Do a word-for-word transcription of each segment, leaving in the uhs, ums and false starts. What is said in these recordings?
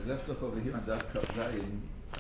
we left off over here on Daf Kaf Zayin,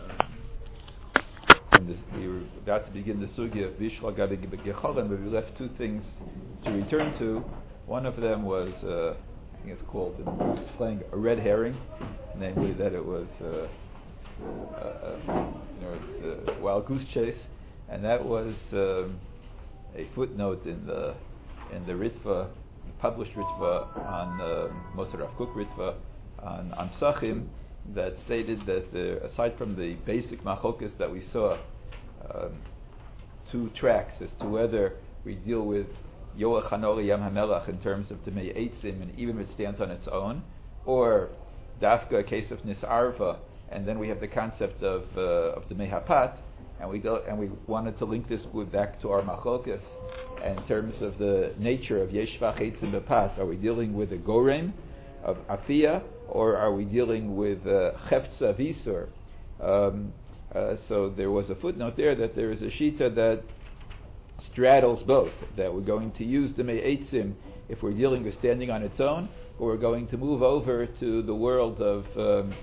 and this, we were about to begin the sugya of Bishla Gabi Gecholim, but we left two things to return to. One of them was, uh, I think it's called in slang, a red herring, namely that it was, uh, uh, uh, you know, it's a wild goose chase, and that was um, a footnote in the in the Ritva, published Ritva on uh, Moshe Rav Kook Ritva on on Psachim, that stated that the, aside from the basic machokas that we saw, um, two tracks as to whether we deal with Yoach Hanori Yam HaMelach in terms of Demei Eitzim, and even if it stands on its own, or Dafka, a case of Nisarva, and then we have the concept of uh, of Demei Hapat, and we go, and we wanted to link this with back to our machokas in terms of the nature of Yeshvach Eitzim Bepat. Are we dealing with a Gorem of Afia, or are we dealing with Cheftza Visur? Um, uh, so there was a footnote there that there is a Shita that straddles both, that we're going to use the Me'etzim if we're dealing with standing on its own, or we're going to move over to the world of um,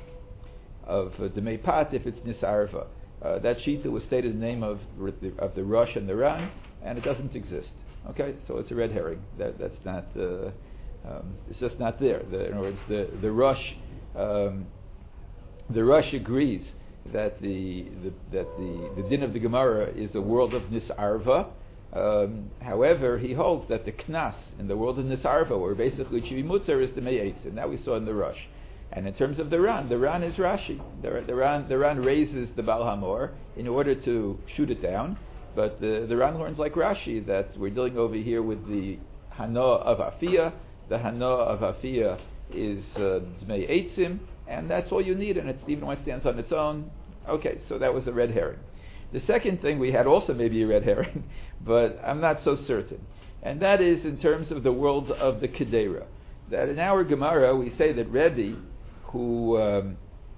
of uh, the Me'pat if it's Nisarva. Uh, that Shita was stated in the name of, of the Rosh and the Ran, and it doesn't exist. Okay, so it's a red herring. That that's not. Uh, Um, it's just not there. The, in other words, the the Rosh, um, the Rosh agrees that the, the that the, the din of the Gemara is a world of Nisarva. Um, however, he holds that the Knas in the world of Nisarva, where basically Chivi Mutter is the Me'etz, and that we saw in the Rosh. And in terms of the Ran, the Ran is Rashi. The, the Ran the Ran raises the Baal Hamor in order to shoot it down, but the the Ran learns like Rashi that we're dealing over here with the Hana of Afia. The Hana of Afia is Dmei uh, Eitzim, and that's all you need, and it's even when it stands on its own. Okay, so that was a red herring. The second thing we had also maybe a red herring, but I'm not so certain, and that is in terms of the world of the Kedera. That in our Gemara we say that Rebbe, who um,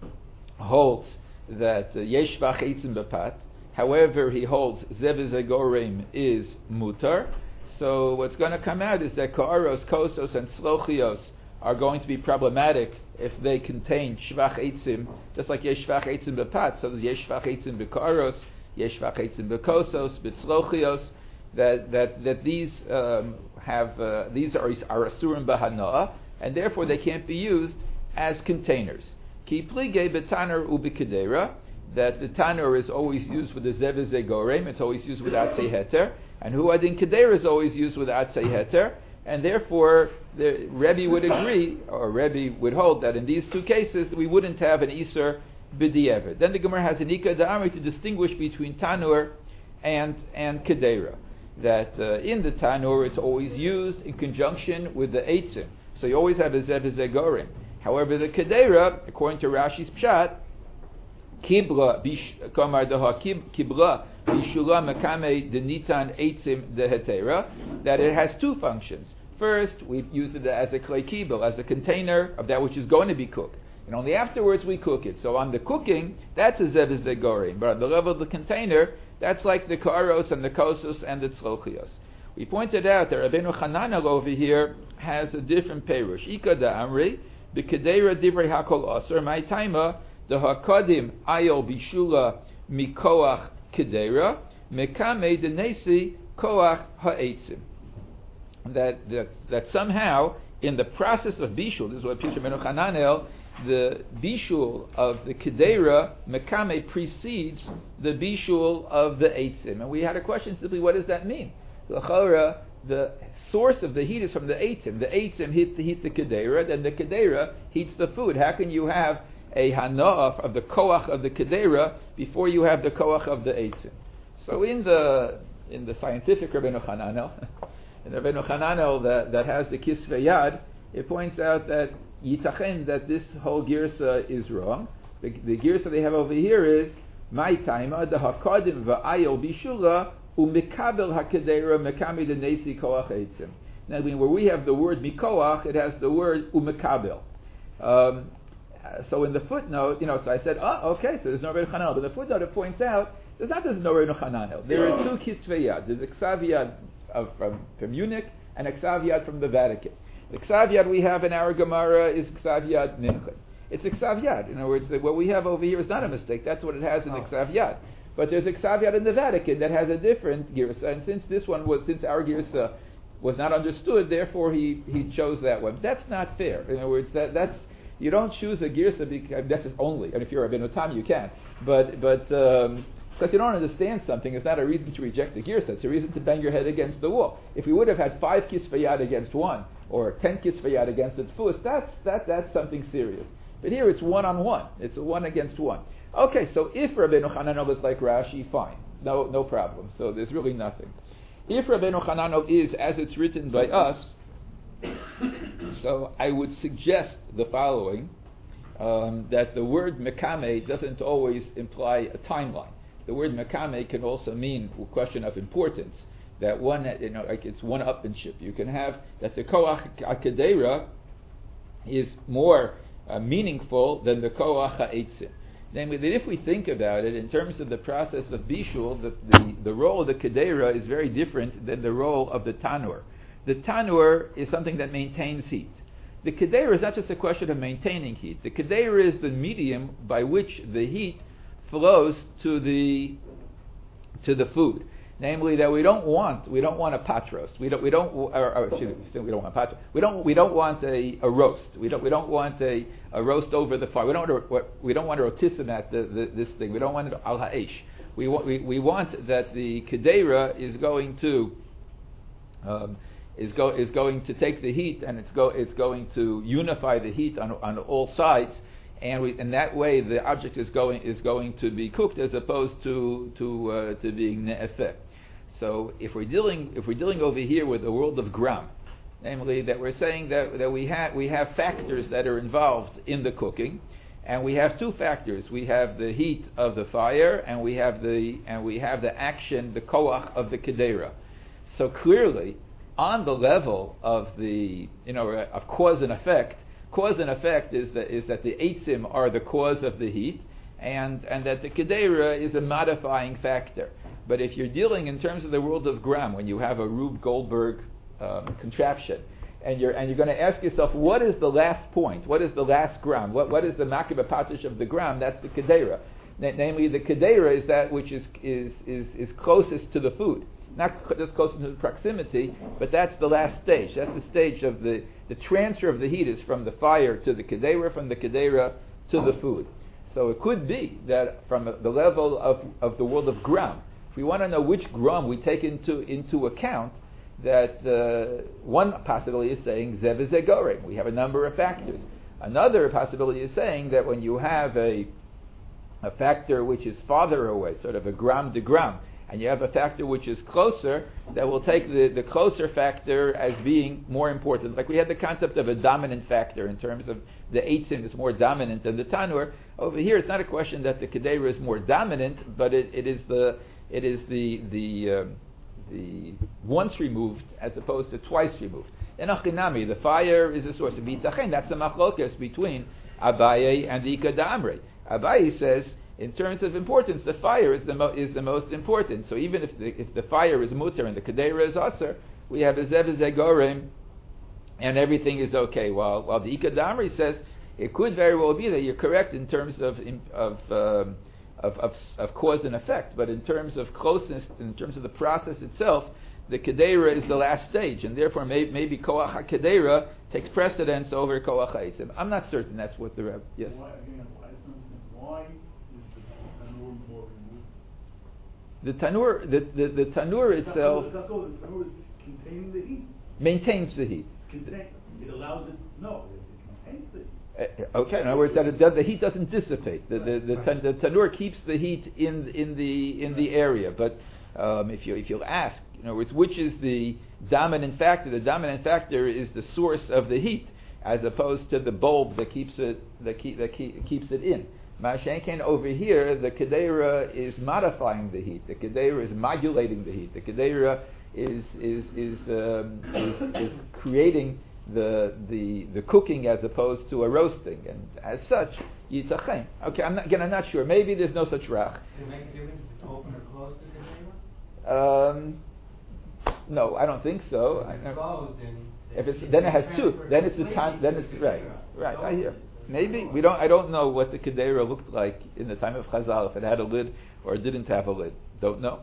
holds that Yeshvach Eitzim Bepat, however he holds Zev Zegorem is Mutar. So what's going to come out is that Ka'aros, Kosos, and Slochios are going to be problematic if they contain Shvach Eitzim, just like Yesh Shvach Eitzim Bepat. So there's Yesh Shvach Eitzim Beka'aros, Yesh Shvach Eitzim Bekosos, B'Slochios, that that that these um, have uh, these are are Asurim B'Hana'a, and therefore they can't be used as containers. Ki Plige B'Tanur U'B'Kedera, that the Tanur is always used with the Zev Zegorem, it's always used with Atzei Heter. And Huadin Kedera is always used with Atzei Heter, and therefore the Rebbe would agree, or Rebbe would hold, that in these two cases we wouldn't have an Isur B'di'evet. Then the Gemara has an Ika Da'amri to distinguish between Tanur and and Kedera. That uh, in the Tanur it's always used in conjunction with the Eitzim, so you always have a Zev Zegorim. However, the Kedera, according to Rashi's Pshat, Kibra bish kamar daha kibra bishula makame denitan eitzim dehetera, that it has two functions. First, we use it as a clay kibel, as a container of that which is going to be cooked, and only afterwards we cook it. So on the cooking, that's a zev zegorim, but on the level of the container, that's like the ka'aros and the kosos and the tzlochios. We pointed out that Rabbeinu Hananel over here has a different perush. Ika da amri b'kedera divrei hakol aser my taima. The hakadim ayol bishula mikoach kedera mekame denesi koach ha'etzim. That that that somehow in the process of bishul, this is what Pisha Menu Hananel, the bishul of the kedera mekame precedes the bishul of the eitzim. And we had a question simply, what does that mean? L'chora, the source of the heat is from the eitzim. The eitzim heat the heat the kedera, then the kedera heats the food. How can you have a hana'af of the koach of the kedera before you have the koach of the eitzim? So in the in the scientific Rabbeinu Hananel, in the Rabbeinu Hananel that, that has the kisvei yad, it points out that yitachen, that this whole girsa is wrong. The, the girsa they have over here is my taima the hakadim va'ayol bishula umikabel hakedera mekami the nesi koach eitzim. Now, where we have the word mikoach, it has the word umikabel. Um, So in the footnote, you know, so I said, oh, okay, so there's no Rabbeinu Hananel. But the footnote, it points out, there's not there's no Rabbeinu Hananel. There are two kisvei yad. There's a ksav yad of, from, from Munich and a ksav yad from the Vatican. The ksav yad we have in our Gemara is ksav yad Mincha. It's a ksav yad. In other words, what we have over here is not a mistake. That's what it has in the ksav yad. But there's a ksav yad in the Vatican that has a different girsa, and since this one was, since our girsa was not understood, therefore he, he chose that one. That's not fair. In other words, that that's you don't choose a girsa because that's only, and if you're a Rabbeinu Tam, you can. But but um, because you don't understand something, it's not a reason to reject the girsa. It's a reason to bang your head against the wall. If we would have had five kisvayad against one, or ten kisvayad against the tfus, that's that that's something serious. But here it's one on one. It's a one against one. Okay, so if Rabbeinu Hananel is like Rashi, fine, no no problem. So there's really nothing. If Rabbeinu Hananel is as it's written by us, so I would suggest the following: um, that the word mekame doesn't always imply a timeline. The word mekame can also mean a question of importance. That one, you know, like it's one-upmanship. You can have that the koach akadera is more uh, meaningful than the koach ha'etzim. Namely, that if we think about it in terms of the process of bishul, the, the, the role of the kedera is very different than the role of the tanur. The tanur is something that maintains heat. The kedera is not just a question of maintaining heat. The kedera is the medium by which the heat flows to the to the food. Namely, that we don't want we don't want a pot roast. We don't we don't or, or, excuse me, we don't want a pot. We don't we don't want a, a roast. We don't we don't want a, a roast over the fire. We don't want a, we don't want a rotissemat the, the, this thing. We don't want it al ha'esh. We want we, we want that the kedera is going to um, is go is going to take the heat and it's go it's going to unify the heat on on all sides. And we, in that way, the object is going is going to be cooked as opposed to to uh, to being ne'efeh. So if we're dealing if we're dealing over here with the world of gram, namely that we're saying that, that we have we have factors that are involved in the cooking, and we have two factors. We have the heat of the fire, and we have the and we have the action, the koach of the kedera. So clearly, on the level of the you know of cause and effect. Cause and effect is that is that the eitzim are the cause of the heat, and, and that the kedera is a modifying factor. But if you're dealing in terms of the world of gram, when you have a Rube Goldberg um, contraption, and you're and you're going to ask yourself, what is the last point? What is the last gram? What what is the makibah patish of the gram? That's the kedera. N- namely, the kedera is that which is is is is closest to the food. Not just close to the proximity, but that's the last stage. That's the stage of the, the transfer of the heat is from the fire to the kedera, from the kedera to the food. So it could be that from the level of, of the world of gram, if we want to know which gram we take into into account, that uh, one possibility is saying zev zegoreng. We have a number of factors. Another possibility is saying that when you have a a factor which is farther away, sort of a gram to gram, and you have a factor which is closer, that will take the, the closer factor as being more important. Like we had the concept of a dominant factor in terms of the eitzim is more dominant than the tanur. Over here, it's not a question that the kedera is more dominant, but it, it is the it is the the um, the once removed as opposed to twice removed. In Achinami, the fire is a source of bitachon. That's the machlokas between Abaye and the Ikadamre. Abaye says, in terms of importance, the fire is the mo- is the most important. So even if the if the fire is mutter and the kedera is aser, we have a zev zegorem, and everything is okay. While while the Ikadamri says it could very well be that you're correct in terms of of, um, of of of cause and effect, but in terms of closeness, in terms of the process itself, the kedera is the last stage, and therefore may, maybe koach kedera takes precedence over koach ha'etzim. I'm not certain that's what the Rebbe. Yes. Why, again, why The tanur, the, the, the tanur itself the tanur is containing the heat. Maintains the heat. Contain, it allows it. No, it contains the heat. Uh, okay, in other words, that it does, the heat doesn't dissipate. The the, the, tan, the tanur keeps the heat in in the in the area. But um, if you if you'll ask, in other words, which is the dominant factor? The dominant factor is the source of the heat, as opposed to the bulb that keeps it that keep that keep, keeps it in. Ma'ashenken over here, the kedera is modifying the heat. The kedera is modulating the heat. The kedera is is is, um, is is creating the the the cooking as opposed to a roasting, and as such, yitzachim. Okay, I'm not, again, I'm not sure. Maybe there's no such rach. Does it make a difference if it's open or closed the kedera? Um, no, I don't think so. If it's I, closed, then if it's then it has two. Then it's a time. Then it's right. Right. I hear. Maybe we don't. I don't know what the kedera looked like in the time of Chazal. If it had a lid or it didn't have a lid, don't know.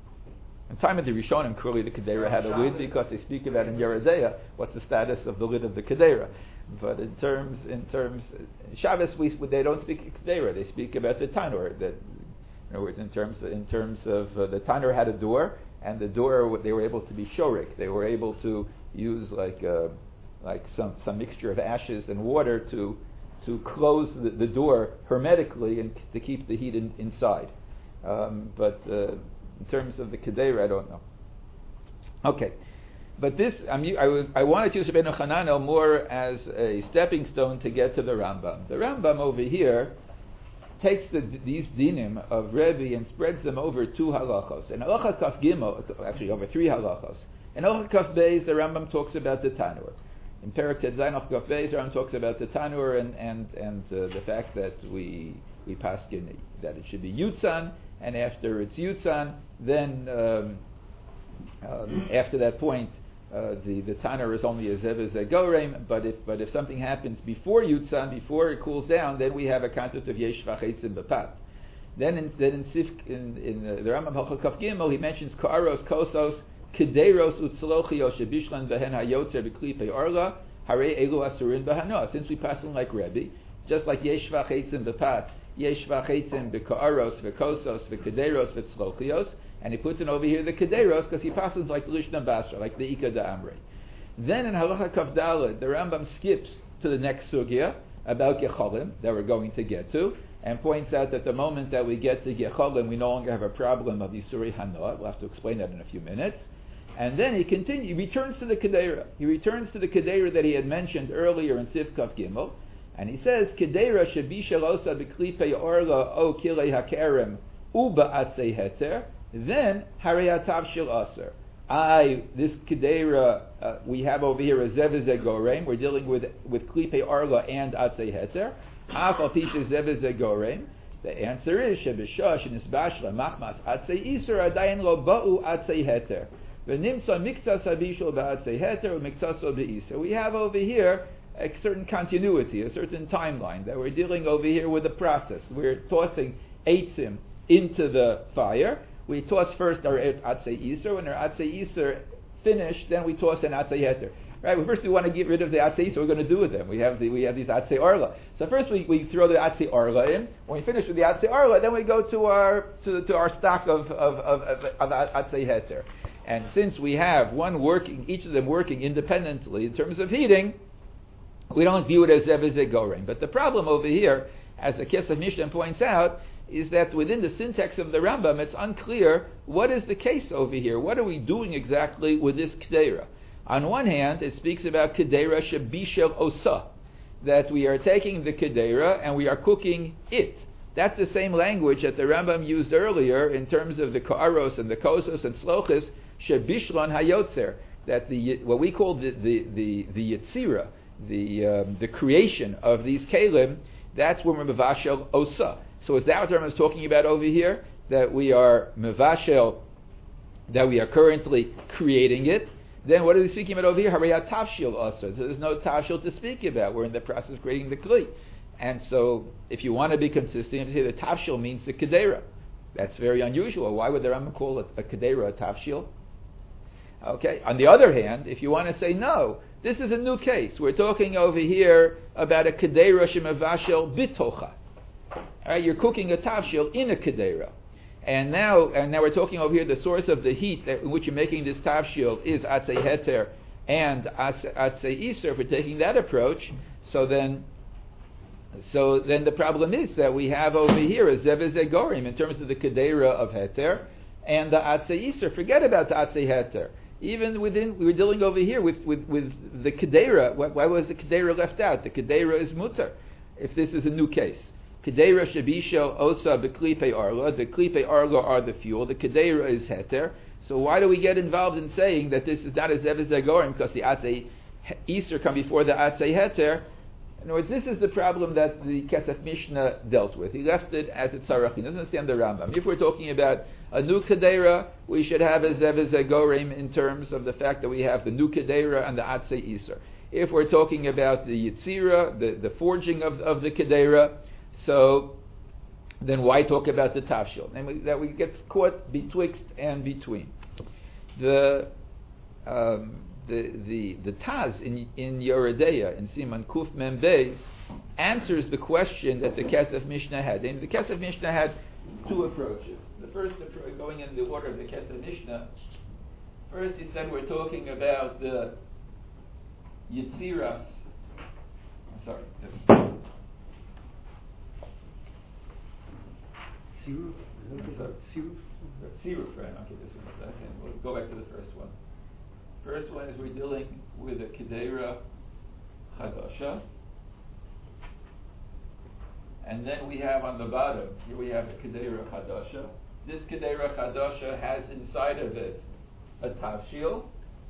In time of the Rishonim, clearly the kedera had a lid because they speak about in Yeredeya what's the status of the lid of the kedera. But in terms, in terms, Shabbos, we, they don't speak kedera. They speak about the tanur. That, in other words, in terms, in terms of uh, the tanur had a door, and the door they were able to be shorik. They were able to use like uh, like some, some mixture of ashes and water to to close the, the door hermetically and to keep the heat in, inside. Um, but uh, in terms of the kedera, I don't know. Okay. But this, I, mean, I, was, I wanted to use Rabbeinu Hananel more as a stepping stone to get to the Rambam. The Rambam over here takes the, these dinim of Rebbe and spreads them over two halachos. And halacha kaf gimel, actually over three halachos. In halacha kaf beis, the Rambam talks about the tanur. In Perek Tet Zayin halacha kaf beis, the Rambam talks about the tanur and and and uh, the fact that we we paskin that it should be yutzan, and after it's yutzan, then um, um, after that point. Uh, the the tanur is only a zev a gorem, but if but if something happens before yutzan, before it cools down, then we have a concept of yesh v'cheitzim b'pat. Then in then in Sif in in uh, the Rambam Halacha Kaf Gimel he mentions ka'aros kosos kederos utzlochios shebishlan behen hayotzer b'klipei arla harei elu asurin b'hanoah. Since we pass on like Rebbe, just like yesh v'cheitzim b'pat, yesh v'cheitzim b'ka'aros v'kosos v'kederos v'tzlochios. And he puts in over here the kederos because he passes like the Lishna Basra, like the Ika Da'amre. Then in Halacha Kaf Daled, the Rambam skips to the next sugya about Gecholim that we're going to get to, and points out that the moment that we get to Gecholim, we no longer have a problem of Yisuri Hanoah. We'll have to explain that in a few minutes. And then he continues, he returns to the kedera. He returns to the kedera that he had mentioned earlier in Sif Kaf Gimel, and he says, Kedera shebi shalosa b'klipei orla o kilei hakerem uba atzei heter. Then harayatav shel aser. I this kedera uh, we have over here a zevizeh gorem. We're dealing with with klipe arla and atzei heter. Af al pisha zevizeh gorem. The answer is shebishash nisbashla machmas atzei iser adayin lo ba'u atzei heter. V'nimtza miktzas abishol ba'atzei heter u'miktzas be'iser. We have over here a certain continuity, a certain timeline that we're dealing over here with the process. We're tossing eitzim into the fire. We toss first our Atzei Iser. When our Atzei Iser finished, then we toss an Atzei Heter. Right? Well, first we want to get rid of the Atzei Iser. We're going to do with them. We have the we have these Atzei Arla. So first we, we throw the Atzei Arla in. When we finish with the Atzei Arla, then we go to our to, to our stock of of of, of, of Atzei Heter. And since we have one working, each of them working independently in terms of heating, we don't view it as Zevizeh Gorem. But the problem over here, as the Kesef Mishnah points out, is that within the syntax of the Rambam, it's unclear what is the case over here. What are we doing exactly with this kedera? On one hand, it speaks about kedera shebishel osa, that we are taking the kedera and we are cooking it. That's the same language that the Rambam used earlier in terms of the ka'aros and the kosos and slochis shebishlan hayotzer, that the what we call the the the, the yitzira, the um, the creation of these kelim, that's when we're mevashel osa. So is that what the Rambam is talking about over here? That we are mevashel, that we are currently creating it. Then what are we speaking about over here? Harayat tavshil also. There's no tavshil to speak about. We're in the process of creating the kli. And so if you want to be consistent, you have to say the tavshil means the kedera. That's very unusual. Why would the Rambam call it a kedera, a tavshil? Okay. On the other hand, if you want to say no, this is a new case. We're talking over here about a kedera shemevashel bitocha. Right, you're cooking a tavshil in a kedera, and now and now we're talking over here. The source of the heat that, in which you're making this tavshil is atzei heter and atzei iser. If we're taking that approach, so then, so then the problem is that we have over here a zevizeh gorim in terms of the kedera of heter and the atzei iser. Forget about the atzei heter. Even within, we were dealing over here with with, with the kedera. Why, why was the kedera left out? The kedera is mutar. If this is a new case. Kedera shebishel osa b'klipei arla. The klipei arla are the fuel. The kedera is heter. So why do we get involved in saying that this is not a zevizeh gorim because the atzei iser come before the atzei heter? In other words, this is the problem that the Kesef Mishnah dealt with. He left it as a tzarach. He doesn't understand the Rambam. If we're talking about a new kedera, we should have a zevizeh gorim in terms of the fact that we have the new kedera and the atzei iser. If we're talking about the Yitzira, the, the forging of, of the Kedera, so then why talk about the Tafshil? And we, that we get caught betwixt and between. The um, the the the Taz in in Yoredeya in Siman Kuf Mem Beis answers the question that the Kesef Mishnah had. And the Kesef Mishnah had two approaches. The first approach, going in the order of the Kesef Mishnah, first he said we're talking about the Yitziras. I'm sorry. Siruf? Siruf? Siruf, right? Okay, this one second. We'll go back to the first one. First one is we're dealing with a Kedera Chadasha. And then we have on the bottom, here we have a Kedera Chadasha. This Kedera Chadasha has inside of it a Tavshil.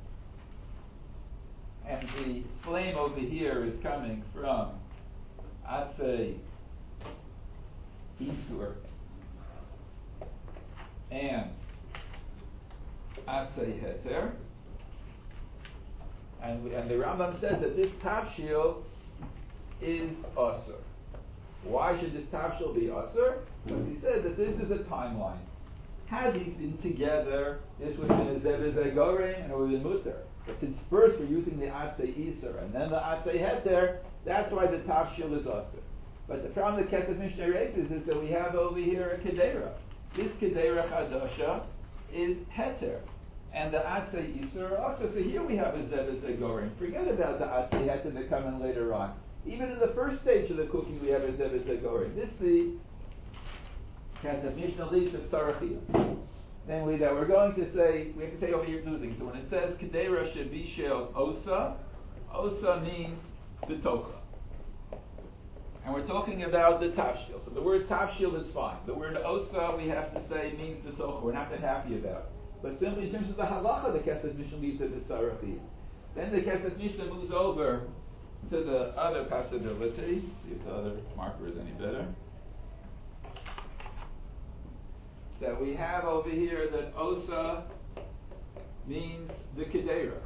And the flame over here is coming from Atzei Isur and Atzei Heter. And, we, and the Rambam says that this Tavshil is Asur. Why should this Tavshil be Asur? Because he says that this is a timeline. Had these been together, this would have been a Zeb Goreng and it would have been Mutter. But since first we're using the Atzei Isur and then the Atzei Heter, that's why the Tavshil is Asur. But the problem that Kesef Mishnah raises is that we have over here a Kedera. This Kedera Chadasha is Heter. And the Atzei Isur also. So here we have a Zeb Goreng. Forget about the Atzei Heter that come in later on. Even in the first stage of the cooking we have a Zeb Goreng. This the Kesef Mishnah leaves of Sarachia. Namely, that we're going to say, we have to say over here two things. So when it says Kedera Shebishel Osa, Osa means B'tocha. And we're talking about the Tavshil. So the word Tavshil is fine. The word Osa, we have to say, means B'tocha. We're not that happy about. But simply in terms of the halacha, the Kesef Mishnah leaves it with Sarachia. Then the Kesef Mishnah moves over to the other possibility. See if the other marker is any better. That we have over here that Osa means the Kedera.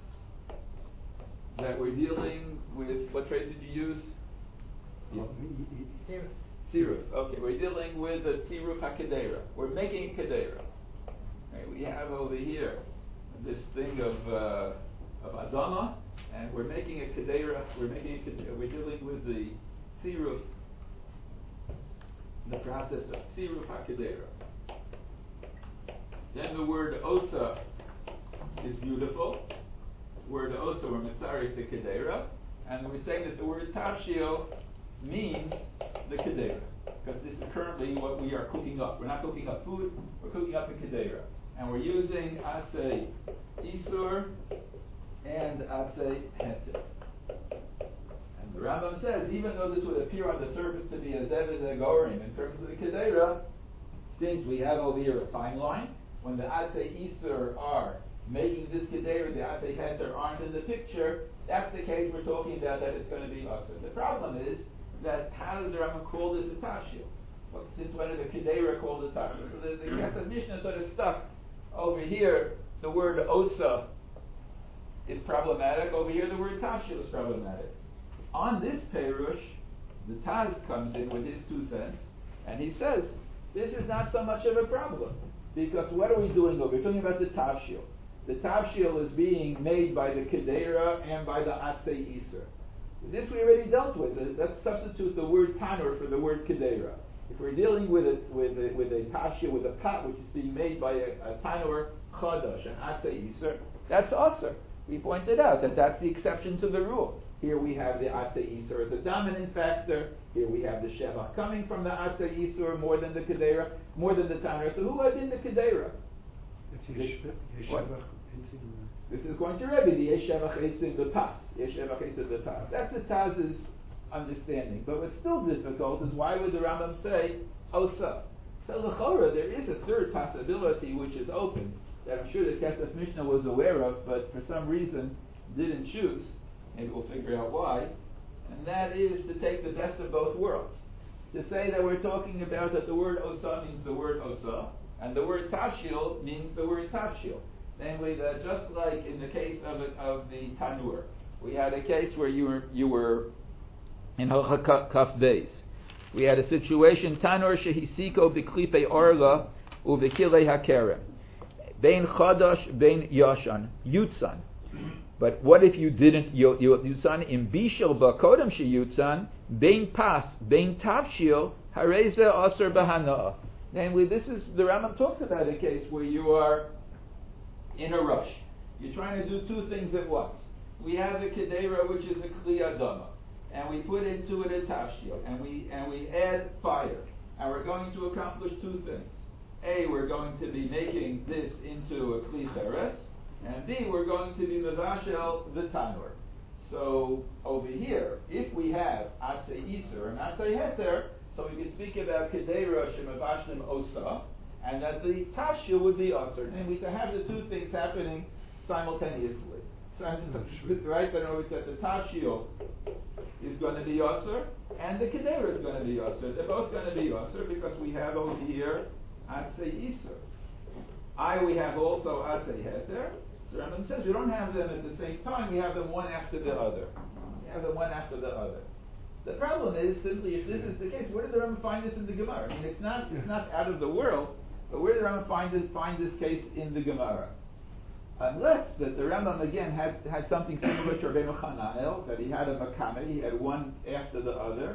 That we're dealing with, what phrase did you use? Siruf. Siruf. Okay, we're dealing with the Siruf HaKedera. We're making a Kedera. Right, we have over here this thing of uh, of Adama, and we're making a Kedera. We're making a Kedera. We're dealing with the Siruf, the process of Siruf HaKedera. Then the word Osa is beautiful. The word Osa, or Mitzarek the Kedera. And we're saying that the word Tavshil means the Kedera. Because this is currently what we are cooking up. We're not cooking up food, we're cooking up a Kedera. And we're using Atzei Isur and Atzei Heter. And the Rambam says, even though this would appear on the surface to be a Zeb Gorim in terms of the Kedera, since we have over here a timeline, when the Atzei Isur are making this Kedera, the Atzei Heter aren't in the picture, that's the case we're talking about that it's going to be Asur. The problem is that how does the Rambam call this a Tavshil? Well, since when is a Kedera called a Tavshil? So the, the Kesef Mishnah sort of stuck over here. The word Osa is problematic. Over here the word Tavshil is problematic. On this Perush, the Taz comes in with his two cents, and he says, this is not so much of a problem. Because what are we doing over? We're talking about the Tavshil. The Tavshil is being made by the Kedera and by the Atzei Isur. This we already dealt with. Let's substitute the word Tanur for the word Kedera. If we're dealing with a, with a, with a Tavshil, with a pot which is being made by a, a Tanur Chadash, an Atzei Isur, that's Asur. We pointed out that that's the exception to the rule. Here we have the Atzei Isur as a dominant factor. Here we have the Shevach coming from the Atzei Isur more than the Kedera, more than the Tanur. So who was in the Kedera? This is going to Rebbe, the Yesh Shevach Eitzim the Pas. Yesh Shevach Eitzim the Pas. That's the Taz's understanding. But what's still difficult is why would the Rambam say Osa? So l'chora, there is a third possibility which is open that I'm sure the Kesef Mishnah was aware of, but for some reason didn't choose. Maybe we'll figure out why. And that is to take the best of both worlds. To say that we're talking about that the word Osa means the word Osa, and the word Tavshil means the word Tavshil. Namely, that just like in the case of it, of the Tanur, We had a case where you were you were in Halakha Kaf Beis. We had a situation Tanor shehisiko b'klipe orla u'v'kilei hakerem bein chadash bein yashan yutzan. But what if you didn't yutzan in bishel b'kodem sheyutzan bein pas bein tavshil hareze aser b'hana. Namely, this is the Rambam talks about a case where you are in a rush. You're trying to do two things at once. We have the kedera, which is a kli adama, and we put into it a tafshil, and we and we add fire, and we're going to accomplish two things. A, we're going to be making this into a kli cheres, and B, we're going to be mevashel the tanur. So over here, if we have atzei iser and atzei heter, so we can speak about kedera shemavashlim osa, and that the tafshil would be aser, and we to have the two things happening simultaneously. So right, but in other words, that the tafshil is going to be aser, and the kedera is going to be aser. They're both going to be aser because we have over here atzei iser. I we have also atzei heter. So Rambam says we don't have them at the same time. We have them one after the other. We have them one after the other. The problem is simply if this is the case, where did the Rambam find this in the Gemara? I mean, it's not it's not out of the world, but where did the Rambam find this find this case in the Gemara? Unless that the Rambam again had, had something similar to Rabbeinu Chananel, that he had a makame, he had one after the other.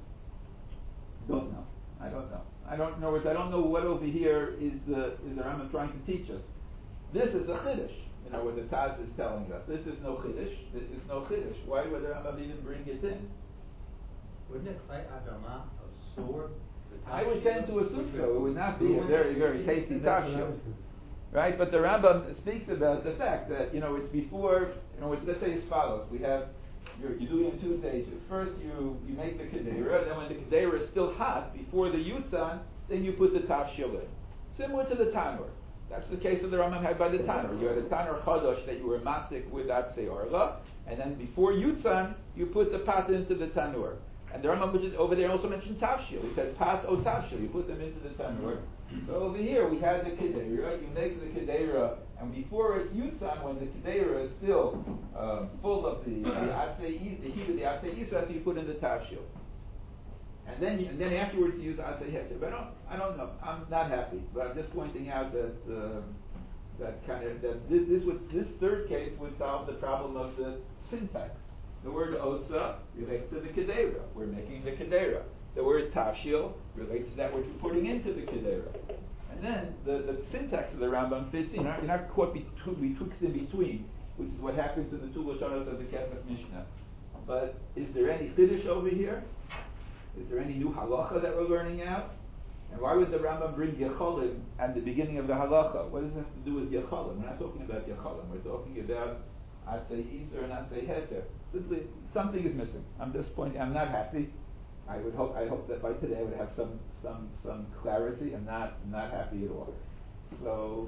Don't know. I don't know. I don't know. I don't know what over here is the is the Rambam trying to teach us. This is a chiddush. You know what the Taz is telling us. This is no chiddush. This is no chiddush. Why would the Rambam even bring it in? Wouldn't it say adama, a sword? I would tend to assume so. It would not be a very very tasty tafshil. Right, but the Rambam speaks about the fact that, you know, it's before, you know, it's, let's say as follows. We have, you're, you're doing it in two stages. First, you, you make the kedera, then when the kedera is still hot, before the yutzan, then you put the tafshil in. Similar to the tanur. That's the case that the Rambam had by the tanur. You had a tanur chadash that you were masik with atzei orla, and then before yutzan, you put the pat into the tanur. And the Rambam over there also mentioned tafshil. He said pat o tafshil. You put them into the tanur. So over here we had the kedera. You make the kedera, and before it's yutzan, when the kedera is still uh, full of the, the atzei, the heat of the atzei yisra, so you put in the tafshil. And then, and then afterwards you use atzei heter. But I don't, I don't know. I'm not happy. But I'm just pointing out that uh, that kind of that this, this would this third case would solve the problem of the syntax. The word osa relates to the kedera. We're making the kedera. The word tafshil relates to that which we're putting into the kedera. And then the, the syntax of the Rambam fits in. You're not, you're not caught between, betwixt in between, which is what happens in the two Lashonos of the Kesef Mishnah. But is there any chiddush over here? Is there any new halacha that we're learning out? And why would the Rambam bring Yecholim at the beginning of the halacha? What does it have to do with Yecholim? We're not talking about Yecholim. We're talking about Atzei Iser and Atzei Heter. Simply, something is missing. I'm just pointing. I'm not happy. I would hope. I hope that by today I would have some some some clarity. I'm not not happy at all. So,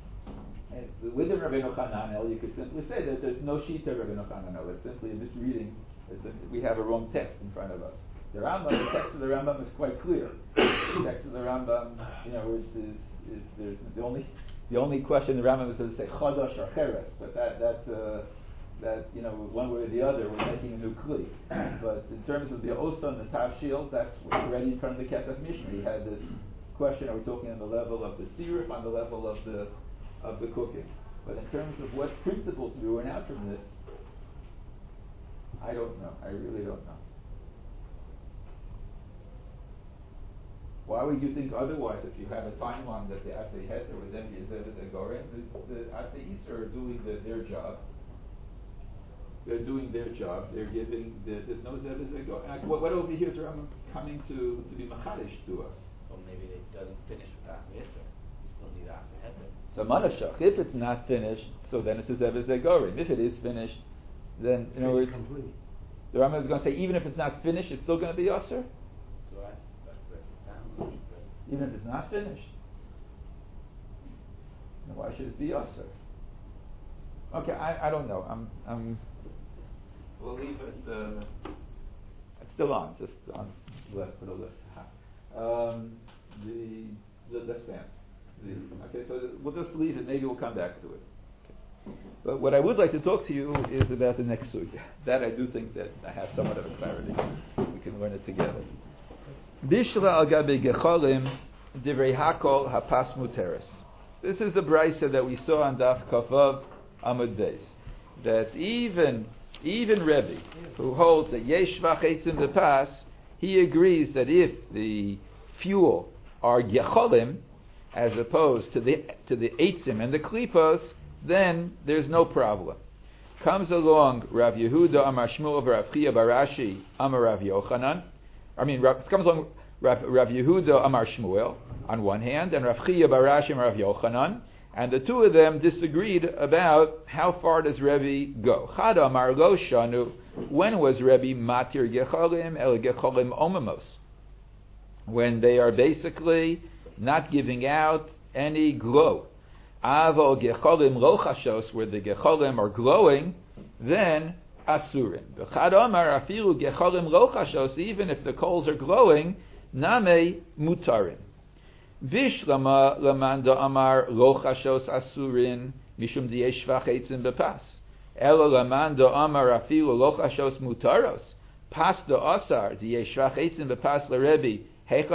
with the Rabbeinu Chananel, you could simply say that there's no shita Rabbeinu Chananel. It's simply a misreading. It's a, we have a wrong text in front of us. The Rambam, the text of the Rambam is quite clear. The text of the Rambam, you know, is is, is there's the only the only question the Rambam is to say chadash or cheres, but that that. Uh, that, you know, one way or the other, we're making a new kli. But in terms of the osa and the tafshil, that's already in front of the Kesef Mishnah. We had this question, are we talking on the level of the tziruf, on the level of the of the cooking? But in terms of what principles we learn out from this, I don't know. I really don't know. Why would you think otherwise if you have a timeline that the Atzei Heter would then be a Zev Zegoren? The, the Atzei Iser are doing the, their job. They're doing their job. They're giving. The, there's no Zev Zegoren. What, what over here is Rambam coming to to be machadish to us? Well, maybe it doesn't finish with Atzei Iser. You still need Atzei Heter. So manashach. If it's not finished, so then it's a Zev Zegoren. If it is finished, then in other words, the Rambam is going to say even if it's not finished, it's still going to be Aser. So I, that's the sound. Even if it's not finished, then why should it be Aser? Okay, I, I don't know. I'm I'm. We'll leave it. Uh, it's still on, just on left for the list. Um, the the, the stamp. The, okay, so we'll just leave it. Maybe we'll come back to it. Okay. But what I would like to talk to you is about the next sugya. That I do think that I have somewhat of a clarity. We can learn it together. Bishla al gabe gecholim divrei hakol hapas muteres. This is the brisa that we saw on Daf Kavav Amud Beis. That even even Rebbe, who holds that yesh v'chetzim bepas, he agrees that if the fuel are gecholim, as opposed to the to the eitzim and the klipos, then there's no problem. Comes along Rav Yehuda Amar Shmuel Rav Chia Barashi Amar Rav Yochanan. I mean, Rav, comes along Rav, Rav Yehuda Amar Shmuel on one hand, and Rav Chia Barashi Amar Rav Yochanan, and the two of them disagreed about how far does Rebbe go. Chad Amar Lo Shanu. When was Rebbe Matir Gecholim El Gecholim Omamos? When they are basically not giving out any glow. Avo gecholim rochashos, where the gecholim are glowing, then asurin. V'chad omar afilu gecholim rochashos, even if the coals are glowing, name mutarin. Bishlama lamanda amar rochashos asurin mishum diyesh v'chetzim bepas. Elo lamanda amar afilu rochashos mutaros. Pasta asar diyesh v'chetzim bepas l'rebi.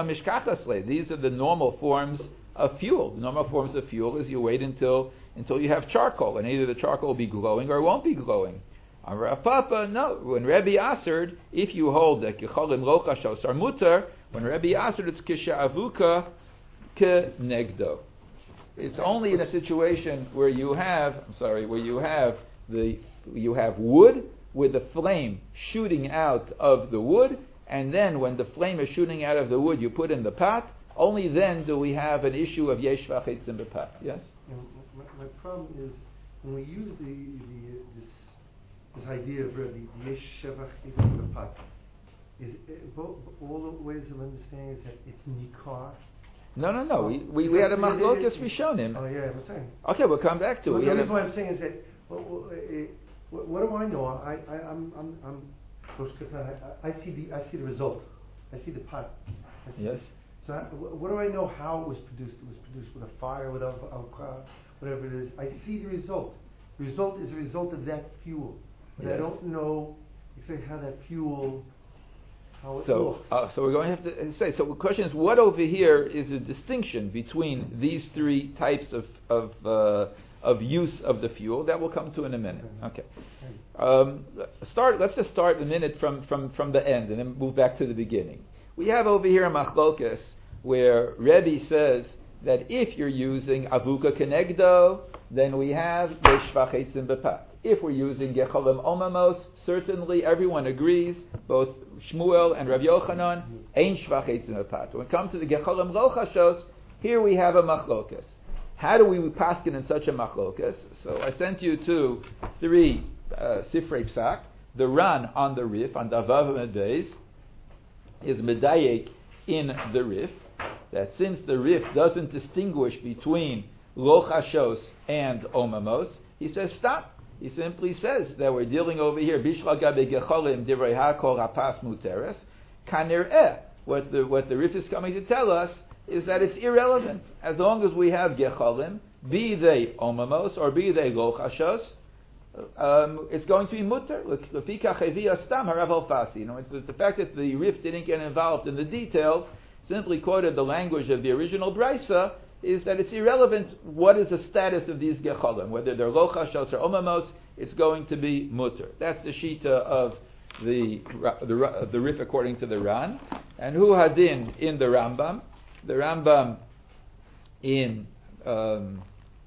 These are the normal forms of fuel. The normal forms of fuel is you wait until until you have charcoal, and either the charcoal will be glowing or it won't be glowing. Rav Papa, no. When Rebbe answered, if you hold that gecholim rochashos are mutar, when Rebbe answered, it's kishavuka kenegdo. It's only in a situation where you have, I'm sorry, where you have the you have wood with the flame shooting out of the wood. And then when the flame is shooting out of the wood, you put in the pot, only then do we have an issue of yesh v'chetzim b'pat. Yes? You know, my, my problem is, when we use the, the uh, this this idea of Rebbe, yesh v'chetzim b'pat, is it, both, all the ways of understanding is that it's nikar? No, no, no. We, we, we had a machlokas rishonim. Oh yeah, I'm saying. Okay, we'll come back to well, it. The reason why I'm saying is that, well, well, uh, what, what do I know? I, I, I'm, I'm, I'm I, I see the I see the result. I see the pot. See yes. So I, what do I know how it was produced? It was produced with a fire, with a, a whatever it is. I see the result. The result is a result of that fuel. But yes. I don't know exactly how that fuel how it so, looks. Uh, so we're going to have to say. So the question is, what over here is the distinction between these three types of of uh, of use of the fuel? That we'll come to in a minute. Okay. Um, start. Let's just start a minute from, from, from the end and then move back to the beginning. We have over here a machlokas where Rebbe says that if you're using avuka kenegdo, then we have yesh v'chetzim b'pat. If we're using gecholim omamos, certainly everyone agrees, both Shmuel and Rav Yochanan, ein shvachetzim b'pat. When it comes to the gecholim rochashos, here we have a machlokas. How do we paskin in such a machlokas? So I sent you to three uh, sifrei psak. The Ran on the Rif, on Davav Medbeis, is medayek in the Rif, that since the Rif doesn't distinguish between lochashos and omamos, he says stop. He simply says that we're dealing over here, bishla gabe gecholim divrei hakol hapas muteres. Kanireh, what the what the Rif is coming to tell us is that it's irrelevant. As long as we have gecholim, be they omamos or be they lochashos, um, it's going to be mutter. Lefikach hevi stam harav alfasi. You know, it's, it's the fact that the Rif didn't get involved in the details, simply quoted the language of the original brisa, is that it's irrelevant what is the status of these gecholim, whether they're lochashos or omamos, it's going to be mutter. That's the shita of the the, the Rif according to the Ran, and hu hadin in the Rambam. The Rambam in um,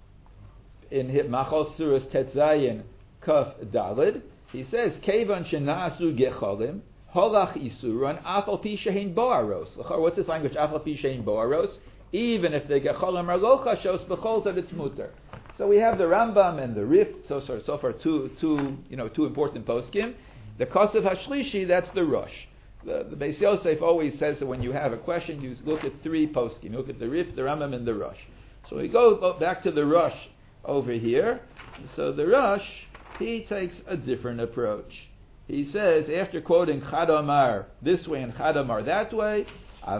in Machos Suras Tetzayin Kaf Dalid, he says Kevan shenasu gecholim holach isuran afal pi shehin boaros. What's this language? Afal pi shehin boaros. Even if the gecholim are lochashos, bechol that it's mutter. So we have the Rambam and the Rif. So so, so far two two you know two important poskim. The Kosev Hashlishi, that's the Rosh. The, the Beis Yosef always says that when you have a question, you look at three poskim. You look at the Rif, the Rambam, and the Rosh. So we go back to the Rosh over here. So the Rosh, he takes a different approach. He says, after quoting Chad Amar this way and Chad Amar that way,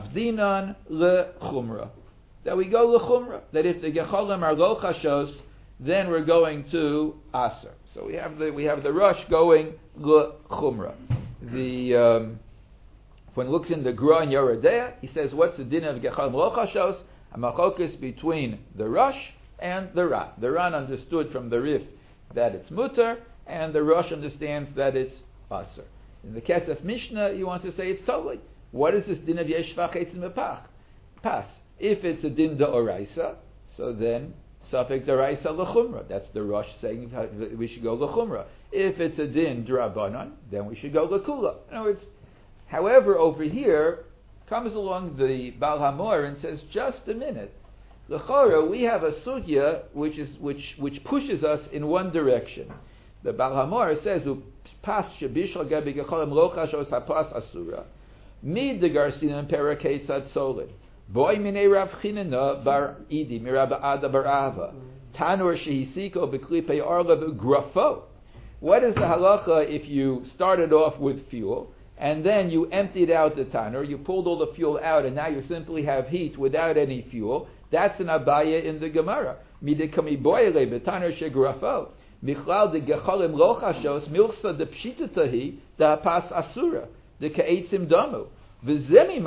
Avdinan le Chumra. That we go le Chumra. That if the Gecholim are lo chashos, then we're going to Aser. So we have the we have the Rosh going L'Chumra. The um, when it looks in the Gra and Yoredea, he says, what's the din of Gechalim Lo Chashos? A machokis between the Rosh and the Ran. The Ran understood from the Rif that it's mutter, and the Rosh understands that it's Aser. In the Kesef Mishnah, he wants to say it's totally. What is this din of Yesh Shvach Eitz Mepach? Pass. If it's a din da'oraisa, so then Safek da'oraisa l'chumra. That's the Rosh saying we should go l'chumra. If it's a din d'Rabbanan, then we should go l'kula. In other words, however, over here comes along the Baal HaMor and says, just a minute. L'chora, we have a sugya which is which which pushes us in one direction. The Baal HaMor says, "Pas shebishal gabi gecholim lo chashos hapas asura." Mid the garsinan perakei tzad solid. Boy minei Rav Chinana bar Idi mirab Ada bar Ava. Tanur shehisiko beklipe arla grafo. What is the halacha if you started off with fuel and then you emptied out the tanur, you pulled all the fuel out, and now you simply have heat without any fuel? That's an abaya in the Gemara. Midekami boyle betanur shegrafo. Michlal de gecholim lo chashos milsa de pshitatahi da pas asura de kaetzim damu. The reason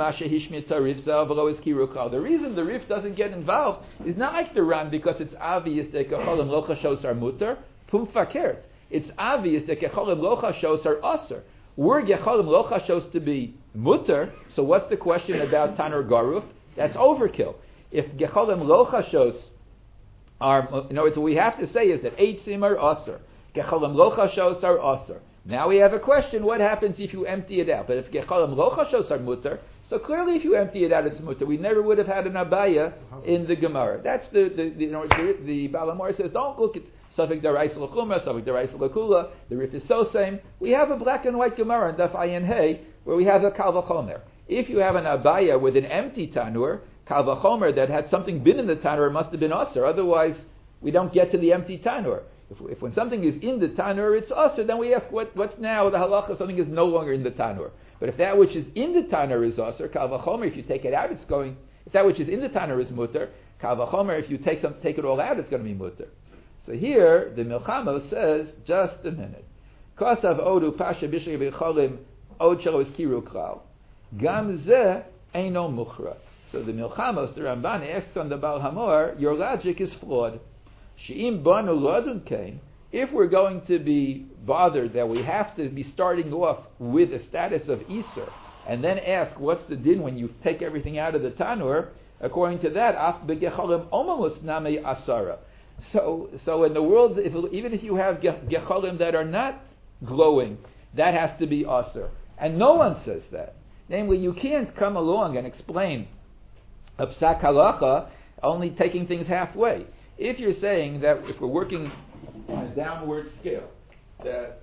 the Rif doesn't get involved is not like the Ran because it's obvious that Gecholim Lo Chashos are mutter, pum fakert. It's obvious that Gecholim Lo Chashos are aser. Were Gecholim Lo Chashos to be mutter, so what's the question about Tanur Garuf? That's overkill. If Gecholim Lo Chashos are, in other words, what we have to say is that Eitzim are aser, Gecholim Lo Chashos are aser. Now we have a question, what happens if you empty it out? But if Gecholim Lo Chashos are mutter, so clearly if you empty it out, it's mutter. We never would have had an abaya in the Gemara. That's the, the, the you know, the, the Baal HaMor says, don't look at Safek Daraisa L'Chumra, Safek Daraisa L'Kula, the Rif is so same. We have a black and white Gemara in Daf Ayin Hey, where we have a Kal V'chomer. If you have an abaya with an empty tanur, Kal V'chomer that had something been in the tanur, it must have been aser. Otherwise, we don't get to the empty tanur. If, if when something is in the tanur, it's aser, then we ask what, what's now the halacha, something is no longer in the tanur. But if that which is in the tanur is aser, kal v'chomer, if you take it out, it's going, if that which is in the tanur is mutter, kal v'chomer, if you take some, take it all out, it's going to be mutter. So here, the Milchamo says, just a minute. Kosav odu pasha b'shrei b'cholim od shelo iskiru klal. Gam zeh eino muchra. So the Milchamos, the Ramban asks on the Baal HaMor, your logic is flawed. She'im banu ladun kain. If we're going to be bothered that we have to be starting off with a status of Easter and then ask what's the din when you take everything out of the tanur, according to that, af begecholim omamus name asara. So, so in the world, if, even if you have gecholim that are not glowing, that has to be aser. And no one says that. Namely, you can't come along and explain a psak halacha only taking things halfway. If you're saying that if we're working on a downward scale, that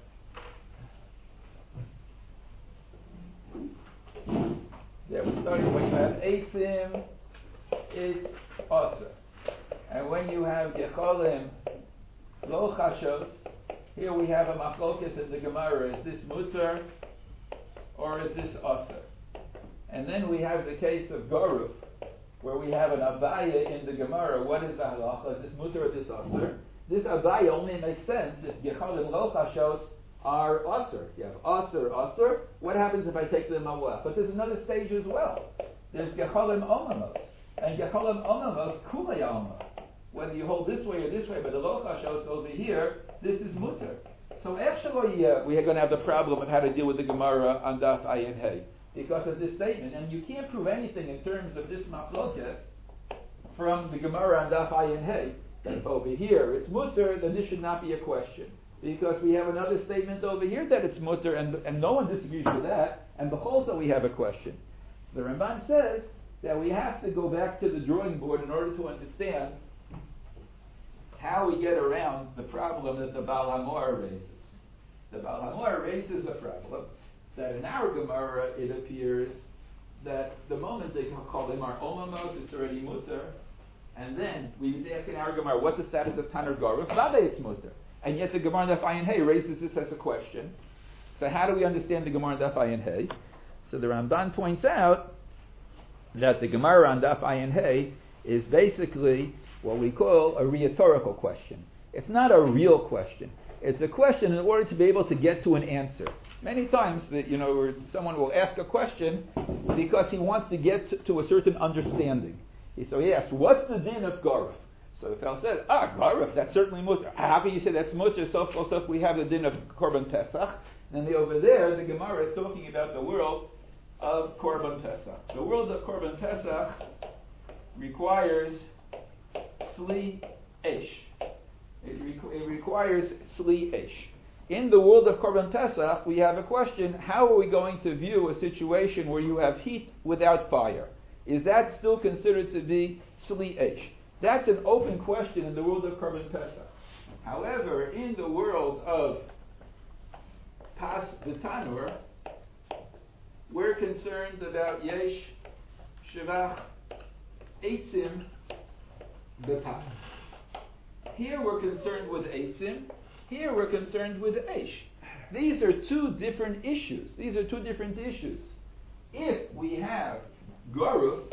that we're starting when you have eitzim, it's aser. And when you have gecholim lo chashos, here we have a machlokas in the Gemara, is this mutter or is this aser? And then we have the case of Garuf, where we have an abaya in the Gemara. What is the halacha? Is this mutter or this aser? This abaya only makes sense if gecholim lo chashos are aser. You have aser, aser. What happens if I take them away? But there's another stage as well. There's gecholim omamos. And gecholim omamos kumaya omah. Whether you hold this way or this way, but the lo chashos over here, this is mutter. So actually, uh, we are going to have the problem of how to deal with the Gemara on Daf Ayin Hey because of this statement, and you can't prove anything in terms of this machlokas from the Gemara on Daf Ayin Hey. If over here it's mutter, then this should not be a question because we have another statement over here that it's mutter, and and no one disagrees with that, and also we have a question. The Ramban says that we have to go back to the drawing board in order to understand how we get around the problem that the Baal HaMor raises. The Baal HaMor raises a problem that in our Gemara it appears that the moment they call them our omamos, it's already mutter, and then we ask in our Gemara, what's the status of Tanur Garuf? Vade it's mutter. And yet the Gemara in Daf Ayin Hey raises this as a question. So how do we understand the Gemara in Daf Ayin Hey? So the Ramban points out that the Gemara on Daf Ayin Hey is basically what we call a rhetorical question. It's not a real question. It's a question in order to be able to get to an answer. Many times, that you know, where someone will ask a question because he wants to get to, to a certain understanding. He, so he asks, what's the din of Garuf? So the fellow says, ah, Garuf, that's certainly mutter. How can you say that's mutter? So, so, so we have the din of Korban Pesach. And then over there, the Gemara is talking about the world of Korban Pesach. The world of Korban Pesach requires Sli Esh. It, re- it requires Sli Esh. In the world of Korban Pesach, we have a question: how are we going to view a situation where you have heat without fire? Is that still considered to be Sli Esh? That's an open question in the world of Korban Pesach. However, in the world of Pas V'Tanur, we're concerned about Yesh Shevach Eitzim B'Pas. Here we're concerned with Eitzim. Here we're concerned with Eish. These are two different issues. These are two different issues. If we have Garuf,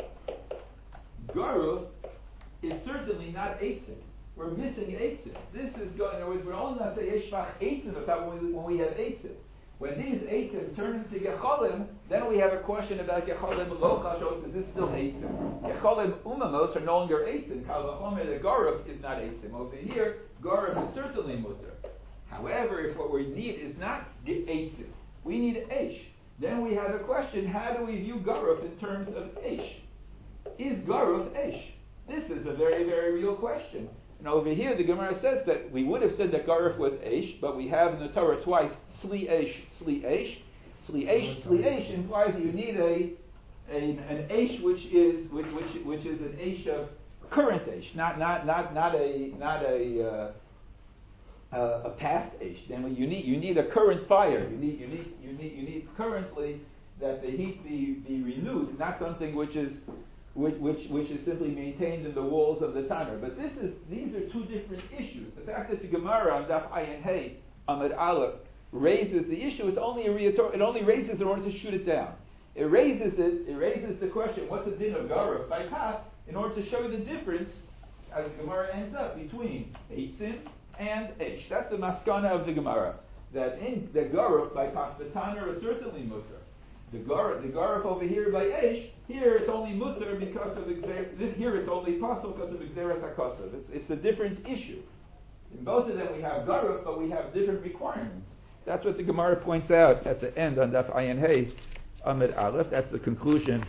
Garuf is certainly not Eitzim. We're missing Eitzim. This is going, in other words, we're only going to say Yeshvach Eitzim about when we, when we have Eitzim. When these Eitzim turn into Gecholim, then we have a question about Gecholim Lo Chashos, is this still Eitzim? Gecholim Umamos are no longer Eitzim. Kal Vachomer, the Garuf is not Eitzim. Over here, Garuf is certainly Mutter. However, if what we need is not Eitzim, we need Eish. Then we have a question: how do we view Garuf in terms of Eish? Is Garuf Eish? This is a very, very real question. And over here, the Gemara says that we would have said that Garuf was Eish, but we have in the Torah twice Sli Eish, Sli Eish. Sli Eish, Sli Eish implies you need a, a an Eish which is which which which is an Eish of current Eish, not not not not a not a uh, uh, a past Eish. Then you need you need a current fire. You need you need you need you need currently that the heat be, be renewed, not something which is which, which which is simply maintained in the walls of the Tanur. But this is these are two different issues. The fact that the Gemara on Daf Ayin Hey Amud Aleph raises the issue, it's only a reator- it only raises in order to shoot it down. It raises it. It raises the question: what's the din of Garuf by Pas? In order to show you the difference, as the Gemara ends up between Eitzim and Eish. That's the maskana of the Gemara. That in the Garuf by Pas the Tanur is certainly mutter. The Garuf, the Garuf over here by Eish, here it's only mutter because of Xer. Here it's only possible because of Xeris HaKosav. It's it's a different issue. In both of them we have Garuf, but we have different requirements. That's what the Gemara points out at the end on Daf Ayin Hey Amud Aleph. That's the conclusion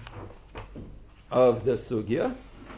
of the sugya.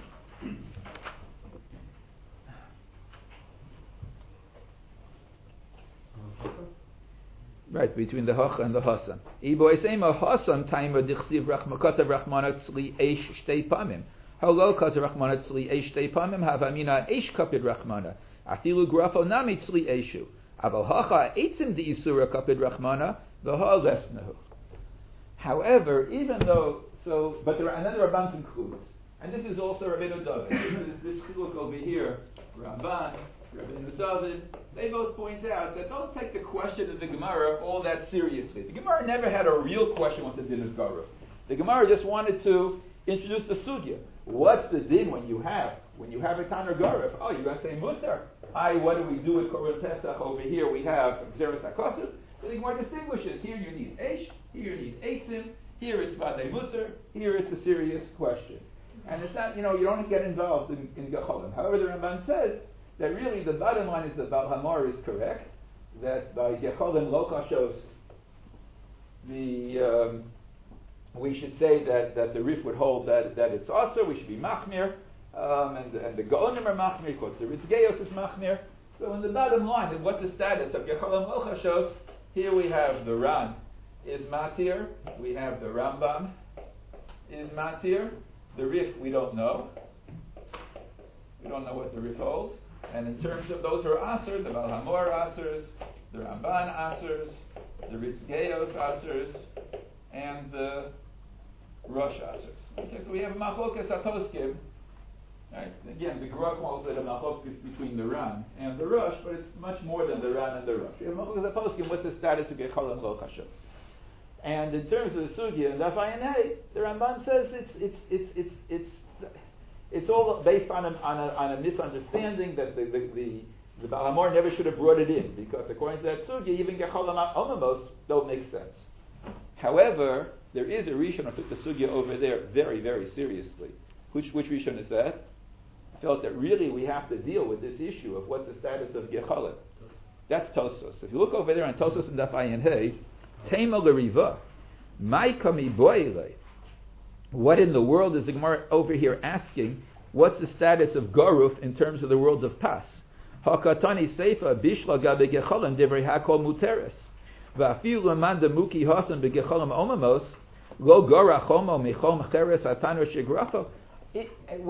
Right, between the Hach and the Hasan. Ibo Esema Hasan Taima Dichsiv Rachmakasav Rachmanat Tzli Eish Shtei Pamim. Hello, Kasav Rachmanat Tzli Eish Shtei Pamim Havamina Eish Kapid Rachmana. Atilu Grafo Nami Tzli Eishu. Aval Hacha Eitzim Di Isura Kapid Rachmana V'ha Lesnahu. However, even though so, but there another Ramban concludes, and this is also Rabbeinu David. This this chiluk over here, Ramban, Rabbeinu David, they both point out that don't take the question of the Gemara all that seriously. The Gemara never had a real question what's the din of Garuf. The Gemara just wanted to introduce the sugya. What's the din when you have when you have a Tanur Garuf? Oh, you're going to say mutar. I what do we do with Korban Pesach? Over here we have Xeris HaKosav. The Gemara distinguishes. Here you need Eish, here you need Eitzim, here it's Vadei Mutter, here it's a serious question. And it's not, you know, you don't get involved in, in Gecholim. However, the Ramban says that really the bottom line is that Bal Hamor is correct, that by Gecholim Lo Kashos, the, um, we should say that, that the Rif would hold that, that it's also, we should be Machmir, um, and, and the Gaonim are Machmir, because the Ritzgeos is Machmir. So in the bottom line, what's the status of Gecholim Lo Kashos? Here we have the Ran is Matir, we have the Rambam is Matir, the Rif we don't know. We don't know what the Rif holds. And in terms of those who are Asr, the Bal Hamor Asrs, the Ramban Asrs, the Ritzgeos Asrs, and the Rosh Asrs. Okay, so we have a Machlokas HaPoskim. Right? Again, the Gemara calls it a Machlokas between the Ran and the Rosh, but it's much more than the Ran and the Rosh. We have Machlokas HaPoskim, what's the status of Gecholim Lo Kashos? And in terms of the Sugya and Daf Ayin Hey, the Ramban says it's it's it's it's it's it's all based on a, on a, on a misunderstanding that the the, the The Baal HaMaor never should have brought it in, because according to that sugya, even Gecholim Omamos don't make sense. However, there is a Rishon who took the sugya over there very, very seriously. Which, which Rishon is that? Felt that really we have to deal with this issue of what's the status of Gecholim. That's Tosos. If you look over there on Tosos and Daf Ayin Hey, Tema l'riva, Mai kami boile. What in the world is the Gemara over here asking? What's the status of Garuf in terms of the world of Pas? Hakatani Seifa Bishla Gabe Gecholim Divrei Hakol Muteres. Va'afilu Lamanda Muki Hasan Begecholim Omamos Lo Gora Chomo Mechom Cheres Atanu Shigrafo. If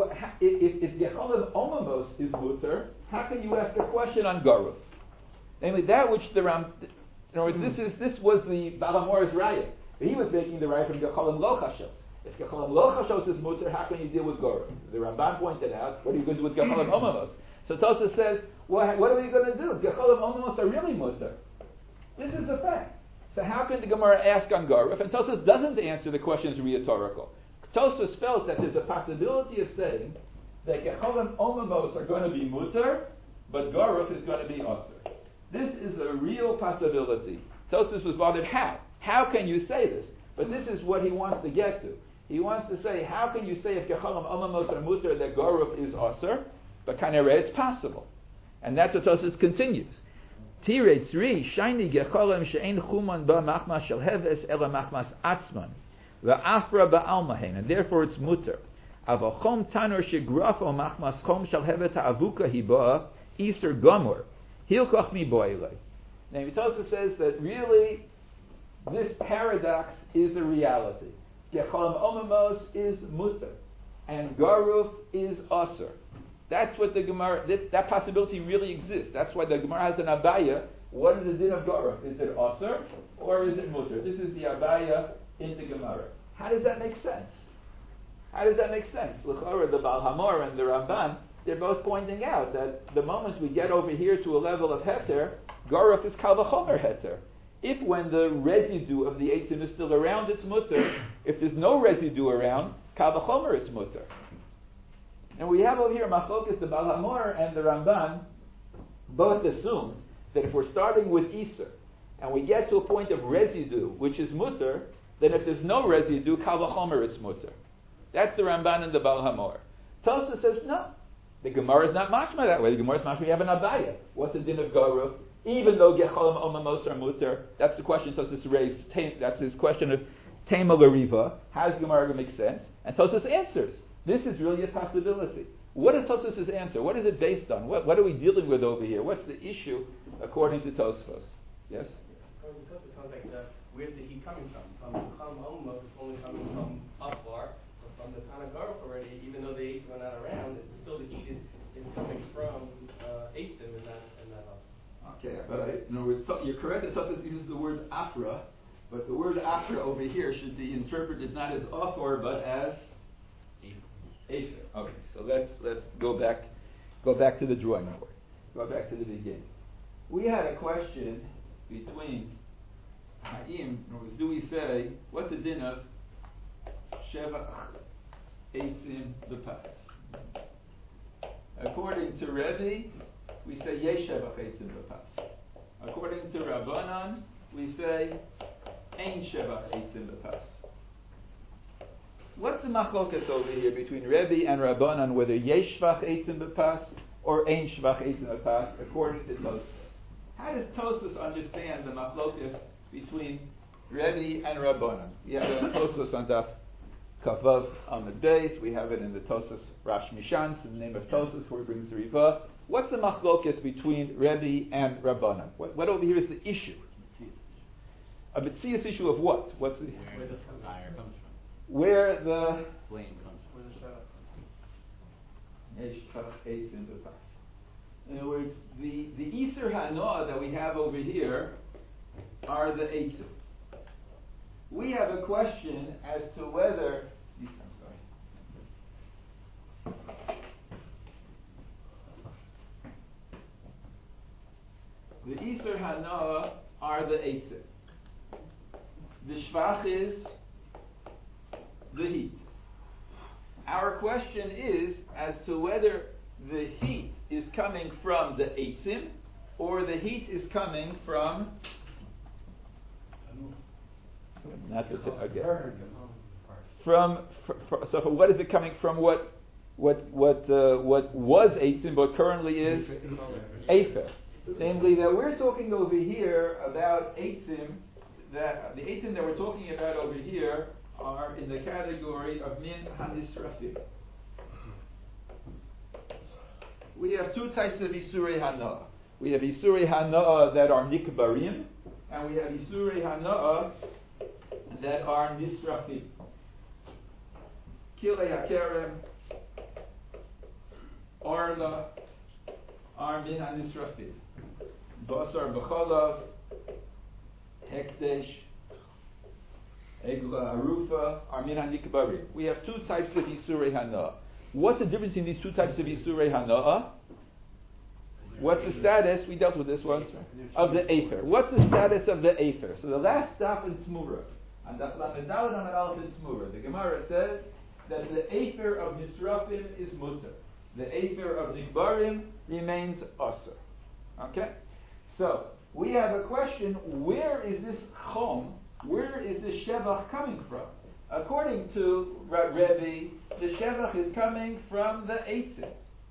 if Gecholim Omamos is muter, how can you ask a question on Garuf? Namely, that which the Ram. In other words, this is this was the Baal HaMaor's raya. He was making the raya from Gecholim Lo Chashos. If Gecholim Lo Chashos is muter, how can you deal with Garuf? The Ramban pointed out, what are you going to do with Gecholim Omamos? So Tosas says, well, what are we going to do? Gecholim Omamos are really muter. This is the fact. So how can the Gemara ask on Garuf? And Tosas doesn't answer the question as rhetorical. Tosas felt that there's a possibility of saying that Gecholim Omamos are going to be muter, but Garuf is going to be aser. This is a real possibility. Tosas was bothered, how? How can you say this? But this is what he wants to get to. He wants to say, how can you say if Gecholim Omamos are muter that Garuf is aser? But Kanere it's possible. And that's what Tosas continues. Tirei tzri shiny Gecholim she'ein chuman ba machmas shel heves ela machmas atzman va'afra ba'almahen, and therefore it's muter. Avachom tanor shegrafo machmas chom shel hevet ha'avuka hiba iser gomor hilkoch mi boile. Now Tosas says that really this paradox is a reality. Gecholim Omamos is muter, and Garuf is aser. That's what the Gemara, that, that possibility really exists. That's why the Gemara has an abaya. What is the din of Garuf? Is it aser or is it muter? This is the abaya in the Gemara. How does that make sense? How does that make sense? L'chora, the Baal HaMaor and the Ramban, they're both pointing out that the moment we get over here to a level of heter, Garuf is kal v'chomer heter. If when the residue of the eitzim is still around, it's muter. If there's no residue around, kal v'chomer, it's muter. And we have over here Machlokas, the Baal HaMaor and the Ramban both assume that if we're starting with Iser and we get to a point of residue, which is muter, then if there's no residue, kal v'chomer, it's muter. That's the Ramban and the Baal HaMaor. Tosafos says no. The Gemara is not mashma that way. The Gemara is mashma. We have an abaya. What's the din of Garuf? Even though Gecholim Omamos are muter, that's the question Tosafos raised. That's his question of Tema l'riva. How does the Gemara make sense? And Tosafos answers. This is really a possibility. What is Tosafos' answer? What is it based on? What, what are we dealing with over here? What's the issue according to Tosafos? Yes? According to Tosafos, it sounds like the, where's the heat coming from? From Gecholim Omamos, it's only coming from Afar, or from the Tana Garuf already, even though the Eisim are not around, it's still the heat is, is coming from uh, Eisim and not, and not Afar. Okay, but I, in other words, you're correct that Tosafos uses the word Afra, but the word Afra over here should be interpreted not as Afar, but as Afer. Okay, so let's let's go back go back to the drawing board. Go back to the beginning. We had a question between Ha'im, in other words, do we say, what's the din of Shevach Eitzim B'Pas? According to Rebbe, we say Yesh Shevach Eitzim B'Pas. According to Rabbanan, we say Ein Shevach Eitzim B'Pas. What's the machlokas over here between Rebbe and Rabbanan, whether yesh shvach eitzim b'pas or ein shvach eitzim b'pas, according to Tosafos? How does Tosafos understand the machlokas between Rebbe and Rabbanan? We have it in Tosafos on Daf Kavav Amud Beis. We have it in the Tosafos Rash Mishans, in the name of Tosafos, where he brings the Riva. What's the machlokas between Rebbe and Rabbanan? What, what over here is the issue? A mitzias issue of what? What's the where the fire comes from? Where the Flame comes from. In other words, the, the Iser Hanoah that we have over here are the Eitzim. We have a question as to whether I'm sorry. The Iser Hanoah are the Eitzim. The Shvach is the heat. Our question is as to whether the heat is coming from the eitzim, or the heat is coming from not the again. From fr- fr- so what is it coming from? What what what uh, what was eitzim but currently is afer. Namely, that we're talking over here about eitzim. That the eitzim that we're talking about over here are in the category of min hanisrafim. We have two types of isurei hana'ah. We have isurei hana'ah that are nikbarim, and we have isurei hana'ah that are nisrafim. Kilei hakerem, orla, are min hanisrafim. Basar b'chalav, hekdesh, egla arufa, are min hanikbarim. We have two types of isurei hana'ah. What's the difference in these two types of isurei hana'ah? What's the status? We dealt with this once of the afer. What's the status of the afer? So the last stop in Tzmura, and that Lamedalad Amar Aleph in Tzmura, the Gemara says that the afer of Nisrafim is mutter. The afer of Nikbarim remains asur. Okay? So we have a question: where is this chom? Where is this shevach coming from? According to Rebbe, the shevach is coming from the eitzim.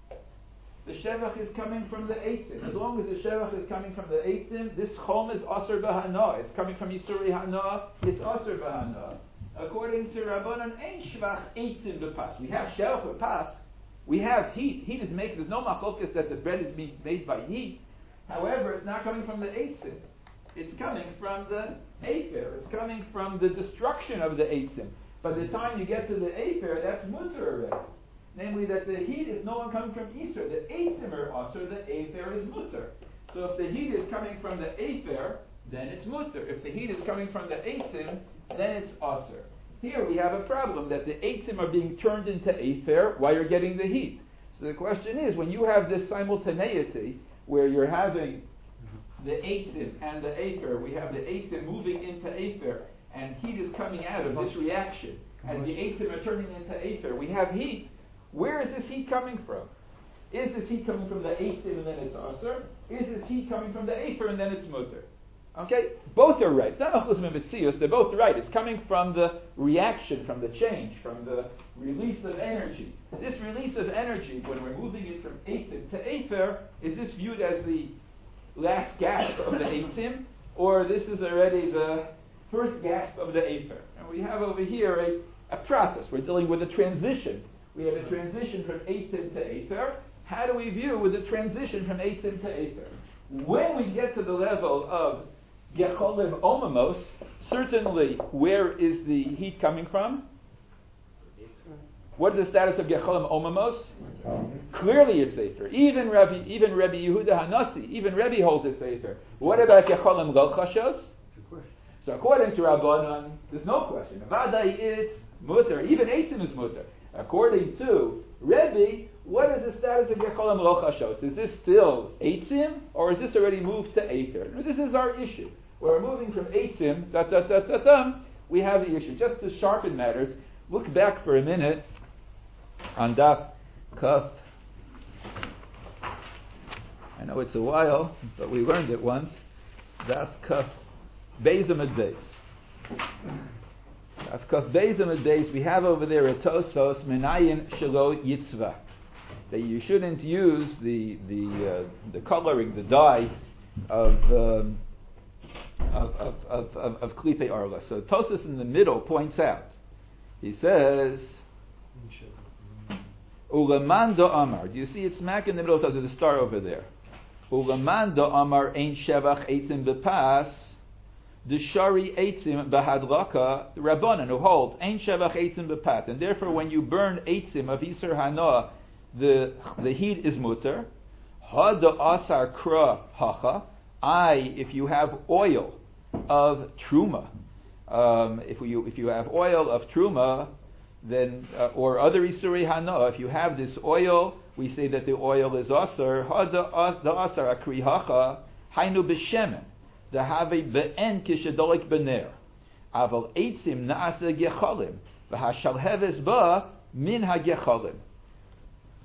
The shevach is coming from the eitzim. As long as the shevach is coming from the eitzim, this chom is asur b'hana. It's coming from Yisurei Hana. It's asur b'hana. According to Rabbanan, ein shevach eitzim b'pas. We have shevach b'pas. We have heat. Heat is made. There's no machlokas that the bread is being made by heat. However, it's not coming from the eitzim. It's coming from the afer. It's coming from the destruction of the eitzim. By the time you get to the afer, that's mutter already. Namely, that the heat is no longer coming from Isser. The eitzim are asur, the afer is mutter. So if the heat is coming from the afer, then it's mutter. If the heat is coming from the eitzim, then it's asur. Here we have a problem that the eitzim are being turned into afer while you're getting the heat. So the question is, when you have this simultaneity, where you're having the eitzim and the afer, we have the eitzim moving into afer, and heat is coming out of this reaction. As the eitzim are turning into afer, we have heat. Where is this heat coming from? Is this heat coming from the eitzim and then it's asur? Is this heat coming from the afer and then it's mutter? Okay? Both are right. They're both right. It's coming from the reaction, from the change, from the release of energy. This release of energy, when we're moving it from eitzim to afer, is this viewed as the last gasp of the eitzim, or this is already the first gasp of the afer? And we have over here a, a process. We're dealing with a transition. We have a transition from eitzim to afer. How do we view with the transition from eitzim to afer? When we get to the level of gecholim omamos, certainly where is the heat coming from? What is the status of gecholim omamos? Clearly it's afer. Even Rabbi, even Rabbi Yehuda Hanasi, even Rabbi holds it's afer. What about gecholim lo chashos? So according to Rabbanan, there's no question. Vadai is mutter. Even eitzim is mutter. According to Rebbe, what is the status of Yecholim Lo Chashos? Is this still eitzim, or is this already moved to afer? This is our issue. We're moving from eitzim, da da da da da. We have the issue. Just to sharpen matters, look back for a minute on Daf Kaf. I know it's a while, but we learned it once. Daf Kaf Beis Amud Beis. Afkaf Beis Amud Beis, we have over there a Tosfos Menayin Shelo Yitzvah, that you shouldn't use the the uh, the coloring, the dye of um, of of of, of, of Klipe Arla. So Tosfos in the middle points out. He says, Ulaman do Amar. Do you see it smack in the middle of the star over there? Ulaman do Amar Ein Shevach Eitzim Bepas. The Shari Eitzim Bahadlaka, the Rabbanan who hold Ein Shevach Eitzim Bepat, and therefore when you burn Eitzim of Isur Hana, the the heat is mutter. Hada Asar Kra Hacha. I, if you have oil of truma, um, if you if you have oil of truma, then uh, or other Isurei Hana, if you have this oil, we say that the oil is Asar. Hada the Asar Akri Hacha Hainu B'Shemen. The have be'en kishedolik bener, aval eitzim naase gecholim, v'hashalheves ba min hagecholim.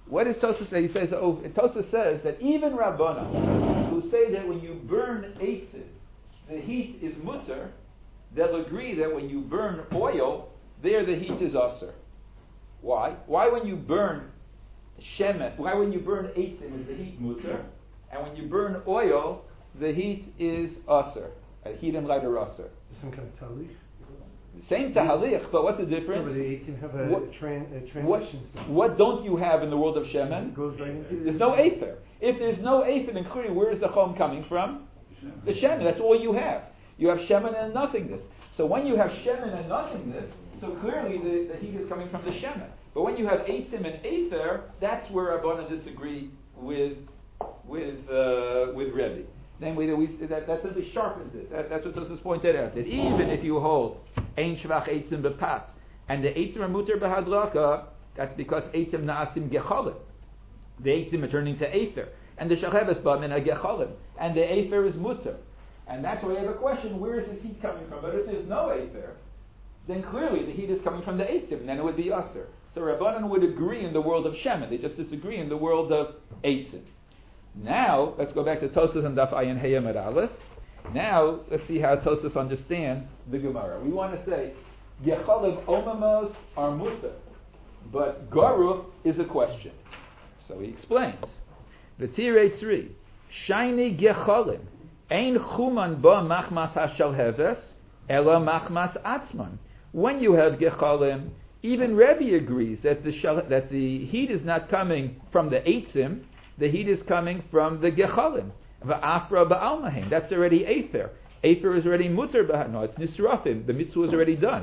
what does Tosfos say? He says, oh, Tosfos says that even Rabbanan, who say that when you burn eitzim, the heat is mutter, they'll agree that when you burn oil, there the heat is aser. Why? Why when you burn shemen, why when you burn eitzim is the heat mutter, and when you burn oil, the heat is aser, a heat and light are aser. Some kind of talich. Same tahalich, but what's the difference? No, but the eighteen have a, What- tran- a What, transition step. what don't you have in the world of shemen? It goes right into There's no aether. If there's no aether, then clearly where is the chom coming from? The shemen. That's all you have. You have shemen and nothingness. So when you have shemen and nothingness, so clearly the, the heat is coming from the shemen. But when you have eitzim and aether, that's where Rabbanan disagree with with uh, with Rebbe. Namely, that, we, that, that simply sharpens it. That, that's what Tosfos pointed out. That even if you hold ein shvach eitzim bepat, and the eitzim are muter behadraka, that's because eitzim naasim gecholim. The eitzim are turning to aether, and the shacheves ba'min are gecholim, and the aether is muter. And that's why I have a question: where is this heat coming from? But if there's no aether, then clearly the heat is coming from the eitzim, and then it would be aser. So Rabbanan would agree in the world of shemen. They just disagree in the world of eitzim. Now, let's go back to Tosfos and Daf Ayin Heyam at Aleph. Now, let's see how Tosfos understands the Gemara. We want to say, Gecholim omamos are mutter, but Garuf is a question. So he explains. The Tirei Tzri, Shiny Gecholim, Ein Chuman ba machmas hashalheves, ela machmas atzman. When you have Gecholim, even Rebbe agrees that the, shal- that the heat is not coming from the eitzim, the heat is coming from the gecholim. V'afra ba'almahin. That's already aether. Aether is already muter b'ha. No, it's nisrafim. The mitzvah is already done.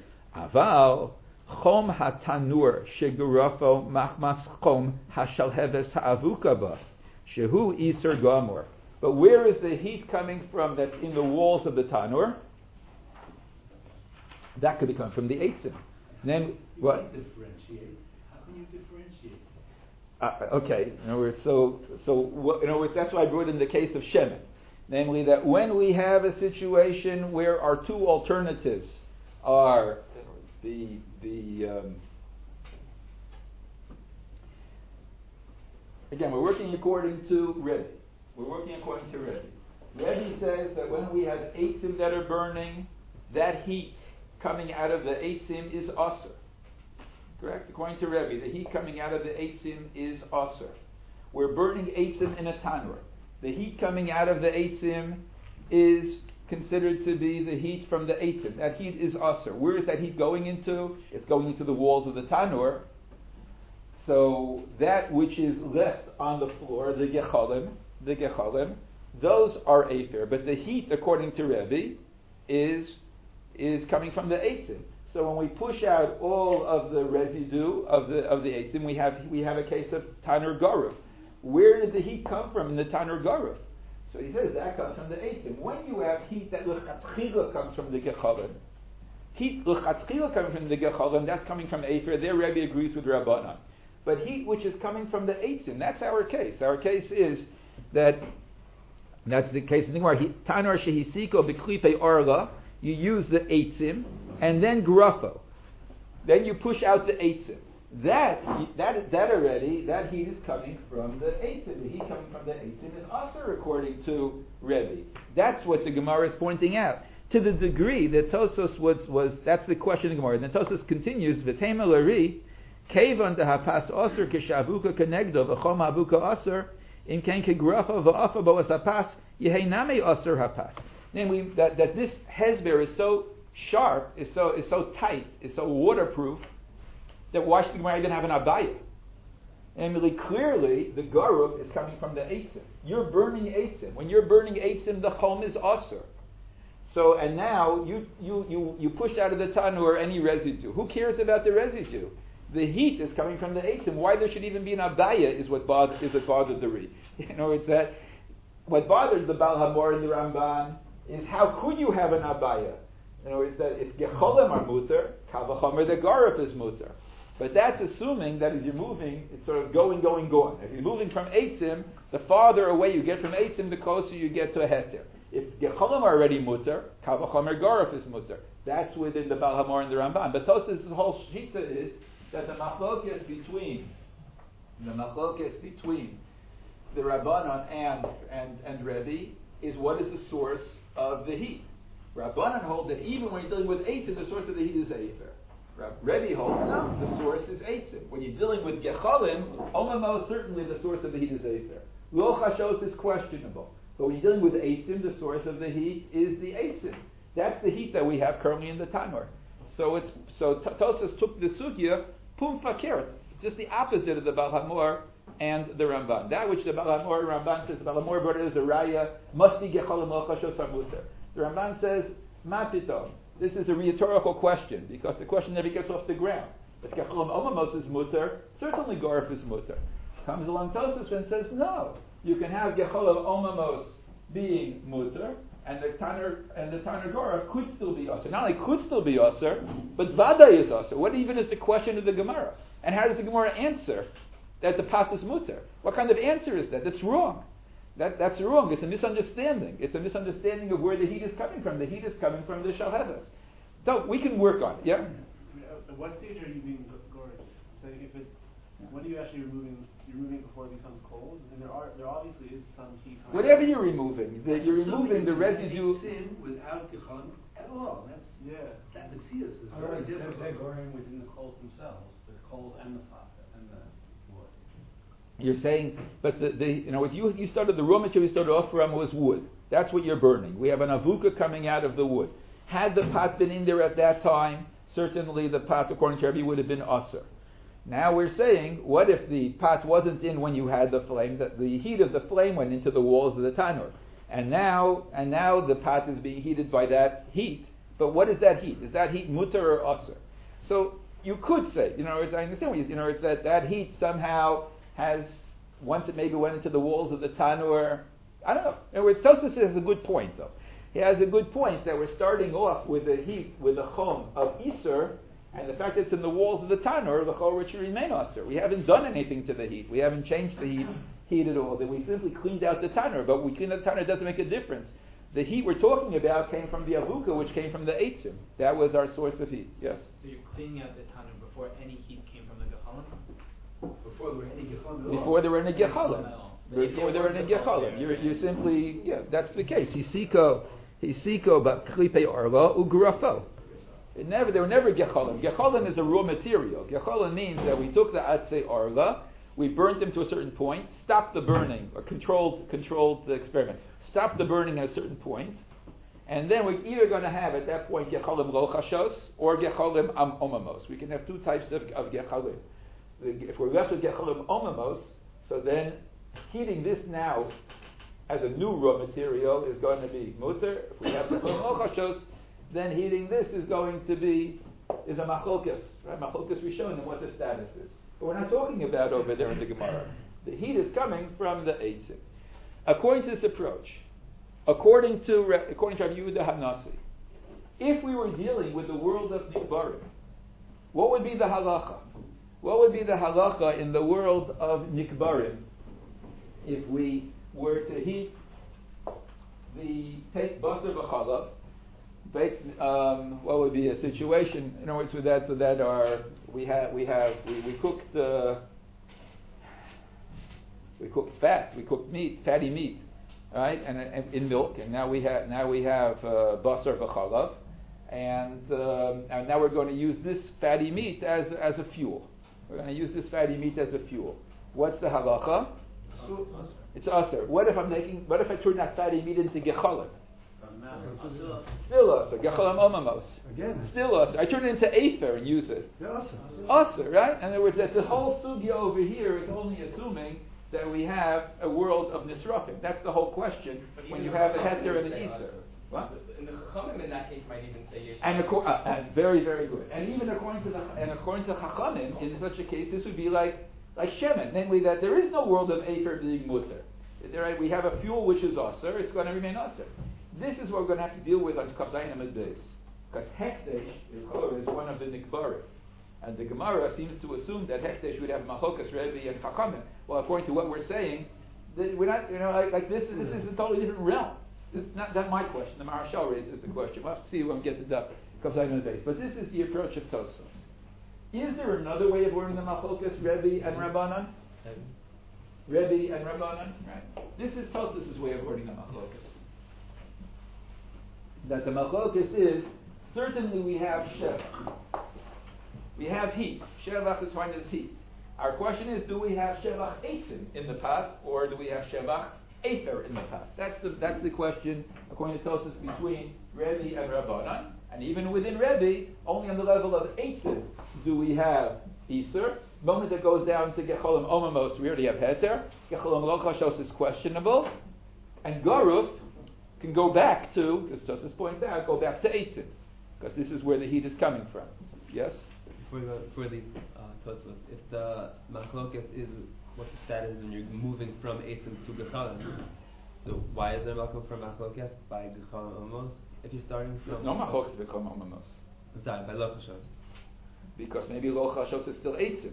Aval chom hatanur shegurafo machmas chom hashalheves ha'avuka ba. Shehu iser gamor. But where is the heat coming from that's in the walls of the tanur? That could be coming from the eitzim. Then You what? can't differentiate. How can you differentiate? Uh, okay, in other words, so so what, in other words, that's why I brought in the case of shemen, namely that when we have a situation where our two alternatives are the the um, again we're working according to Rebbe. We're working according to Rebbe. Rebbe says that when we have eitzim that are burning, that heat coming out of the eitzim is aser. Correct? According to Rebbe, the heat coming out of the eitzim is aser. We're burning eitzim in a tanur. The heat coming out of the eitzim is considered to be the heat from the eitzim. That heat is aser. Where is that heat going into? It's going into the walls of the tanur. So that which is left on the floor, the gecholim, the gecholim, those are aether. But the heat, according to Rebbe, is is coming from the eitzim. So when we push out all of the residue of the of the eitzim, we have we have a case of tanur garuf. Where did the heat come from in the tanur garuf? So he says that comes from the eitzim. When you have heat that l'chatchila comes from the gecholim, heat l'chatchila coming from the gecholim, that's coming from aether. There Rebbe agrees with Rabbanan. But heat which is coming from the eitzim, that's our case. Our case is that that's the case in the Gemara. Tanur shehisiko b'klipe orla. You use the eitzim and then grafo. Then you push out the eitzim. That that that already that heat is coming from the eitzim. The heat coming from the eitzim is aser according to Rebbe. That's what the Gemara is pointing out. To the degree that Tosfos was was that's the question of the Gemara. And then Tosfos continues v'tema lari kevan dehapas aser keshavuka kenegdo v'chom havuka aser in ken kegrafo v'afa bo asapas yeheiname aser hapas. Namely, that, that this hezber is so sharp, is so is so tight, is so waterproof, that why should the Gemara even have an abaya? Namely, clearly, the garuf is coming from the eitzim. You're burning eitzim. When you're burning eitzim, the chom is aser. So, and now, you, you, you, you pushed out of the tanur any residue. Who cares about the residue? The heat is coming from the eitzim. Why there should even be an abaya is what bothers, is what bothered the Ri. You know, it's that, what bothers the Baal Hamor and the Ramban is how could you have an abaya? In other words, that if gecholim are muter, kavachomer the garuf is muter. But that's assuming that as you're moving, it's sort of going, going, going. If you're moving from eitzim, the farther away you get from eitzim, the closer you get to a heter. If gecholim are already muter, kavachomer garuf is muter. That's within the Baal Hamor and the Ramban. But Tosfos' whole shita is that the machlokes between The machlokes between the Rabbanan and and and Rebbe is what is the source of the heat. Rabbanan hold that even when you're dealing with eitzim, the source of the heat is Eifer. Rebbe holds no, the source is eitzim. When you're dealing with gechalim, omamo, certainly the source of the heat is Eifer. Lo chashos is questionable. But when you're dealing with eitzim, the source of the heat is the eitzim. That's the heat that we have currently in the Tanur. So it's so Tosas took the sugya pum fakeret, just the opposite of the Baal HaMor and the Ramban. That which the Baal HaMor and Ramban says the Baal HaMor brought it as a raya must be gechalim lo chashos hamuter. The Ramban says ma pitom. This is a rhetorical question because the question never gets off the ground. If gechalim omamos is muter, certainly gorf is muter. Comes along Tosas and says no. You can have gechalim omamos being muter, and the Tanur and the Tanur Gorah could still be Aser. Not only could still be Aser, but Vada is Aser. What even is the question of the Gemara? And how does the Gemara answer that the pas is muter? What kind of answer is that? That's wrong. That, that's wrong. It's a misunderstanding. It's a misunderstanding of where the heat is coming from. The heat is coming from the Shalheves. So we can work on it, yeah? At what stage are you being gorged? So if it, when are you actually removing? You're removing before it becomes cold, and there are there obviously is some heat. Coming Whatever out. you're removing, the, you're removing the residue. Sin without gechalim at all. That's Yeah. that the tzias is All very right, difficult. they're going within the coals themselves, the coals and the fat and the wood. You're saying, but the, the you know, if you you started the raw material you started off from was wood. That's what you're burning. We have an avuka coming out of the wood. Had the pot been in there at that time, certainly the pot, according to Rebbe, would have been aser. Now we're saying, what if the pot wasn't in when you had the flame? That the heat of the flame went into the walls of the tanur, and now and now the pot is being heated by that heat. But what is that heat? Is that heat mutter or aser? So you could say, you know, I understand what you, you know, it's that that heat somehow has, once it maybe went into the walls of the tanur. I don't know. In other words, Tosfos has a good point though. He has a good point that we're starting off with the heat, with the chom of Iser, and the fact that it's in the walls of the tanur, the chol which remain Aser. We haven't done anything to the heat. We haven't changed the heat, heat at all. That we simply cleaned out the tanur, but we cleaned out the tanur, it doesn't make a difference. The heat we're talking about came from the avuka, which came from the eitzim. That was our source of heat. Yes? So you're cleaning out the tanur before any heat came from the gechalim? Before there were any gechalim at all. Before there were any gechalim. Before there were any gechalim. You're, you're simply, yeah, that's the case. Hisiko, hisiko, but klipe arla ugrafo. It never, there were never gechalim. Gechalim is a raw material. Gechalim means that we took the atzei arla, we burnt them to a certain point, stopped the burning, a controlled, controlled experiment. Stopped the burning at a certain point, and then we're either going to have at that point gechalim lo chashos or gechalim am omamos. We can have two types of, of gechalim. If we're left with gechalim omamos, so then heating this now as a new raw material is going to be muter. If we have gechalim lo chashos, then heating this is going to be is a machlokes, right? Machlokes rishon and what the status is. But we're not talking about over there in the Gemara. The heat is coming from the eitzim. According to this approach, according to according to Rabbi Yehuda Hanasi, if we were dealing with the world of Nikbarim, what would be the halacha? What would be the halacha in the world of Nikbarim if we were to heat the take basar v'chalav? Um, what would be a situation? In other words, with that, with that, are we have we have we, we cooked uh, we cooked fat, we cooked meat, fatty meat, right? And, and in milk, and now we have now we have uh, basar v'chalav, and um, and now we're going to use this fatty meat as as a fuel. We're going to use this fatty meat as a fuel. What's the halacha? It's aser. What if I'm making? What if I turn that fatty meat into gechalim? Still aser. Gechalim omamos. Again. Still aser. I turn it into aether and use it. Yeah, Aser, right? In other words, that the whole sugya over here is only assuming that we have a world of nisrafim. That's the whole question. When you have a heter and an iser. What? And the chachamim in that case might even say yesh. And, acco- uh, and very, very good. And even according to the and according to Chachamim, in such a case, this would be like like shemen, namely that there is no world of aether being mutter. Right? We have a fuel which is aser; it's going to remain aser. This is what we're going to have to deal with on Kafzayin Amid Beis, because hekdesh is one of the nikbarim, and the Gemara seems to assume that hekdesh would have machokas, Rebbe, and Chachamim. Well, according to what we're saying, that we're not, you know, like, like this. This is a totally different realm. It's not that my question. The Maharshal raises the question. We'll have to see when we get to the Kafzayin Amid Beis. But this is the approach of Tosfos. Is there another way of learning the machokas, Rebbe and Rabbanan? Rebbe and Rabbanan, right? This is Tosfos' way of wording the machlokas. That the machlokas is, certainly we have shevach. We have heat. Shevach is fine as heat. Our question is, do we have shevach eitzim in the pot, or do we have shevach aether in the pot? That's the that's the question, according to Tosfos, between Rebbe and Rabbanan. And even within Rebbe, only on the level of eitzim do we have Iser. The moment it goes down to Gecholim Omamos, we already have Heter. Gecholim Lochashos is questionable. And Garuf can go back to, as Tosfos points out, go back to eitzim, because this is where the heat is coming from. Yes? For the for the uh, Tosfos, if the machlokas is what the status is when you're moving from eitzim to gechalim, so why is there malchok from machlokas by gechalim omos? If you're starting from There's no machlokas gechalim omos. I'm sorry, by lochashos. Because maybe lochashos is still eitzim.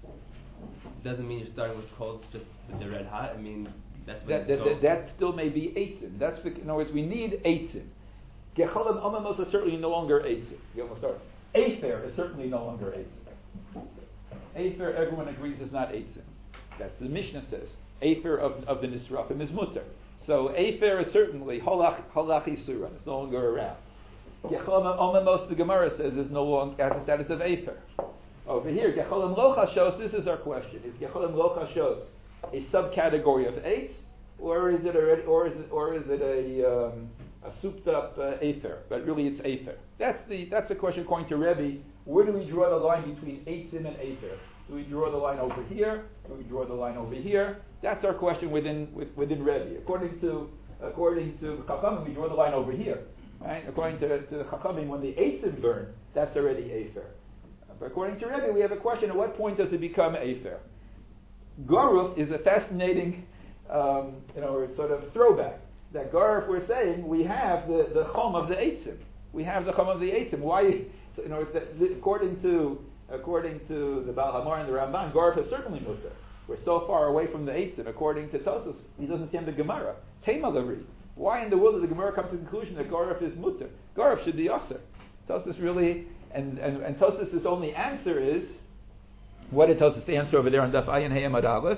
Doesn't mean you're starting with coals just with the red hot. It means that's That, when that, it's that, that still may be eitzim. That's the, in other words, we need eitzim. Gechalim omos are certainly no longer eitzim. You almost start. Aether is certainly no longer eitzim. Aether, everyone agrees, is not eitzim. That's the Mishnah says. Aether of, of the Nisrafim is mutter. So Aether is certainly holach holach isuran. It's no longer around. Gecholim omamos, the Gemara says, is no longer has the status of Aether. Over here, Gecholim lochashos. This is our question: is Gecholim lochashos a subcategory of eitz, or is it already, or is it, or is it a um, a souped-up uh, Aether? But really, it's Aether. That's the that's the question according to Rebbe. Where do we draw the line between eitzim and Aether? Do we draw the line over here? Do we draw the line over here? That's our question within with, within Rebbe. According to according to Chachamim, we draw the line over here. Right? According to, to the Chachamim, when the eitzim burn, that's already Aether. But according to Rebbe, we have a question: at what point does it become Aether? Garuf is a fascinating, um, you know, sort of throwback. That Garuf, we're saying, we have the, the chom of the eitzim. We have the chom of the eitzim. Why? You know, it's that, according to according to the Baal Hamar and the Ramban, Garuf is certainly mutter. We're so far away from the eitzim. According to Tosfos, he doesn't stand the Gemara. Tema Lavri. Why in the world did the Gemara come to the conclusion that Garuf is mutter? Garuf should be aser. Tosfos really, and and, and Tosfos' only answer is, what did Tosfos answer over there on Daf Ayin Hey Amud Aleph?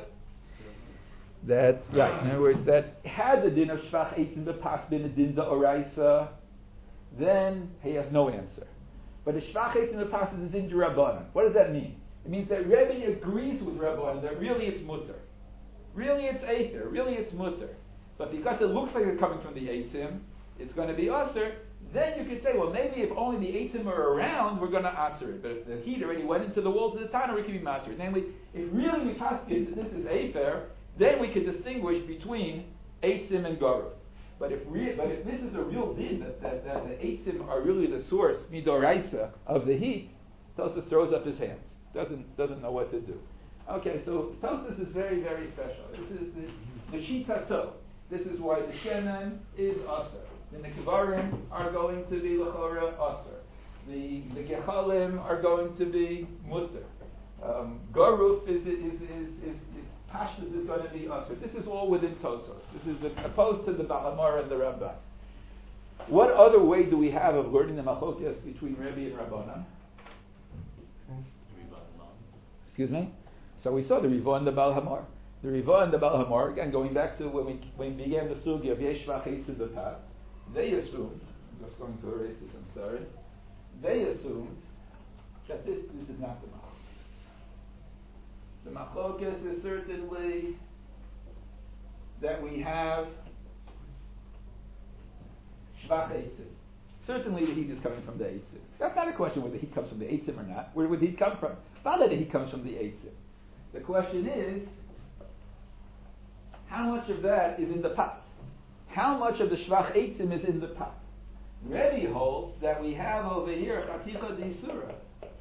That, right, in other words, that had the din of Shvach Eitzim Bepas been a din Oraisa, then he has no answer. But the Shvach Eitzim Bepas is a din Rabbanan. What does that mean? It means that Rebbe agrees with Rabbanan that really it's mutter. Really it's Aether. Really it's mutter. But because it looks like it's coming from the Eitzim, it's going to be Aser. Then you could say, well, maybe if only the Eitzim are around, we're going to Aser it. But if the heat already went into the walls of the Tanur, it can be Matter. Namely, if really we paskin that this is Aether, then we could distinguish between Eitzim and Garuf. But if re- but if this is a real din, that, that, that the Eitzim are really the source, Midoraisa, of the heat, Tosfos throws up his hands. Doesn't doesn't know what to do. Okay, so Tosfos is very, very special. This is the, the Shitato. This is why the Shemen is Aser. The Nekvarim are going to be L'chora Aser. The the Gechalim are going to be Mutter. Um, Garuf is is is is, is Pashtus is going to be Aser. This is all within Tosfos. This is opposed to the Baal Hamar and the Ramban. What other way do we have of learning the Machlokas between Rebbe and Rabbanan? Excuse me? So we saw the Riva and the Baal Hamar. The Riva and the Baal Hamar, again, going back to when we, when we began the Sugi of Yesh Vachitz in the past, they assumed, I'm just going to erase this, I'm sorry, they assumed that this, this is not the Machlokas. The Machlokas is certainly that we have Shvach Eitzim. Certainly the heat is coming from the Eitzim. That's not a question whether the heat comes from the Eitzim or not. Where would the heat come from? Not that the heat comes from the Eitzim. The question is, how much of that is in the pot? How much of the Shvach Eitzim is in the pot? Rebbe holds that we have over here Chaticha D'Isura.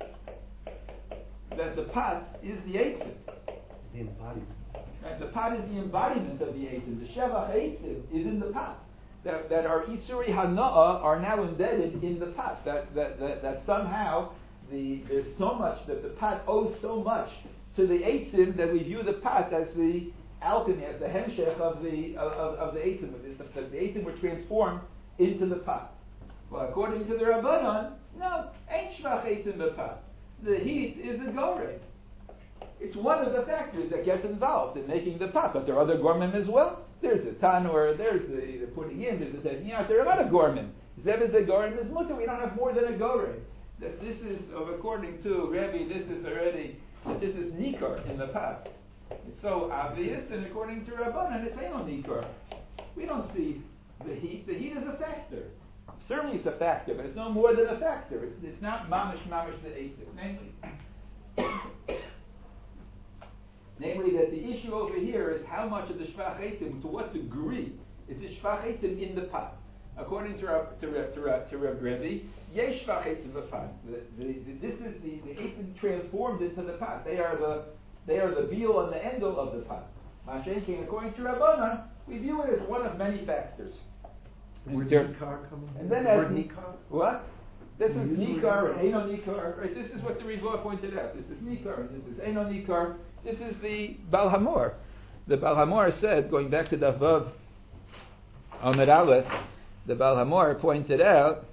That the pot is the Eitzim. The embodiment. Right? The pot is the embodiment of the Eitzim. The Shevach Eitzim is in the pot. That, that our Isuri Hana'a are now embedded in the pot. That, that, that, that somehow the, there's so much, that the pot owes so much to the Eitzim that we view the pot as the alchemy, as the hemshech of the of, of the Eitzim. The, the Eitzim were transformed into the pot. Well, according to the Rabbanan, no, ain't Shvach Eitzim the pot. The heat is a gorei. It's one of the factors that gets involved in making the pot, but there are other gormim as well. There's the tanur, there's the, the putting in, there's the taking out. There are a lot of gormim. Zev is a gorim, is mutter. We don't have more than a gorim. That this is, according to Rebbe, this is already, that this is nikar in the pot. It's so obvious, and according to Rabbanan, it's ain't no nikar. We don't see the heat. The heat is a factor. Certainly it's a factor, but it's no more than a factor. It's, it's not mamish mamish the eitzim. Namely, namely that the issue over here is how much of the shvach eitzim, to what degree is the shvach eitzim in the pot. According to Rab, to Rab, to Rab, to Rab Rebbe, yesh shvach eitzim b'pot. This is the, the eitzim transformed into the pot. They are the they are the beal and the endel of the pot. Mashen King, according to Rabbanan, we view it as one of many factors. Where's There- Nikar coming And from? then The as word Ni- Nikar? What? This is You use the Nikar word and Eno Nikar. Right? This is what the Rizal pointed out. This is Nikar and this is Eno Nikar. This is the Bal Hamor. The Bal Hamor said, going back to Daf Vav Amud Aleph, the Bal Hamor pointed out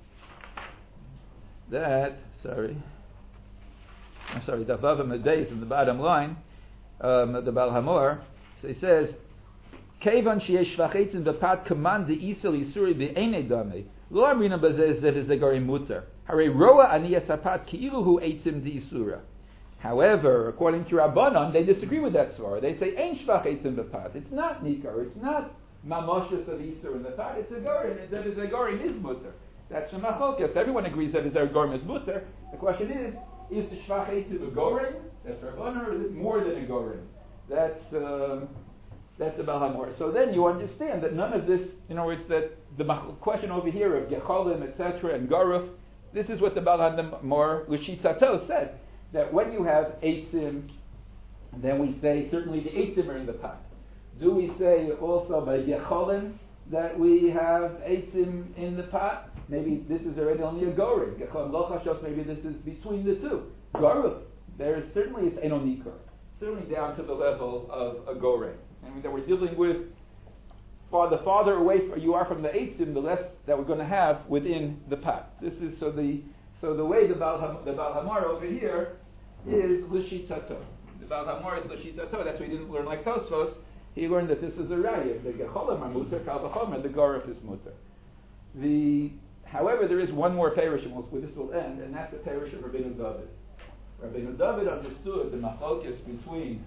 that, sorry, I'm sorry, Daf Vav Amud Beis in the bottom line, um, the Bal Hamor, so he says, Kevan sheyesh shvach eitzim b'pat command the isel isuri b'einei damei lo amrina b'zeh zeh v'zegari muter harei roa aniyas hapat ki'ilu hu eitzim d'isura. However, according to Rabbanan, they disagree with that svara. They say ein shvach eitzim b'pat. It's not nikar. It's not mamoshes of isur in the pot. It's a gorim. It's a v'zegari is muter. That's from Machlokes. Everyone agrees that v'zegari is muter. The question is, is the shvach eitzim a gorim? That's Rabbanan, or is it more than a gorim? That's um, That's the Bal Hamor. So then you understand that none of this, you know, it's that the question over here of Gecholim, et cetera, and Garuf, this is what the Bal Hamor, L'shitato, said, that when you have Eitzim, then we say certainly the Eitzim are in the pot. Do we say also by Gecholim that we have Eitzim in the pot? Maybe this is already only a Gorim. Gecholim Lochashos, maybe this is between the two. Garuf, there is certainly it's Eno Nikar. Certainly down to the level of a Gorim. And that we're dealing with, far, the farther away you are from the eitzim, the less that we're going to have within the pot. This is so the so the way the Bal Ham, the Bal Hamor over here is l'shitato. The Bal Hamor is l'shitato. That's why he didn't learn like Tosfos. He learned that this is a raya. The gecholim are muter, kal v'chomer, the garif is muter. The however, there is one more parish, and we'll, this will end, and that's the parish of Rabbeinu David. Rabbeinu David understood the machlokes between.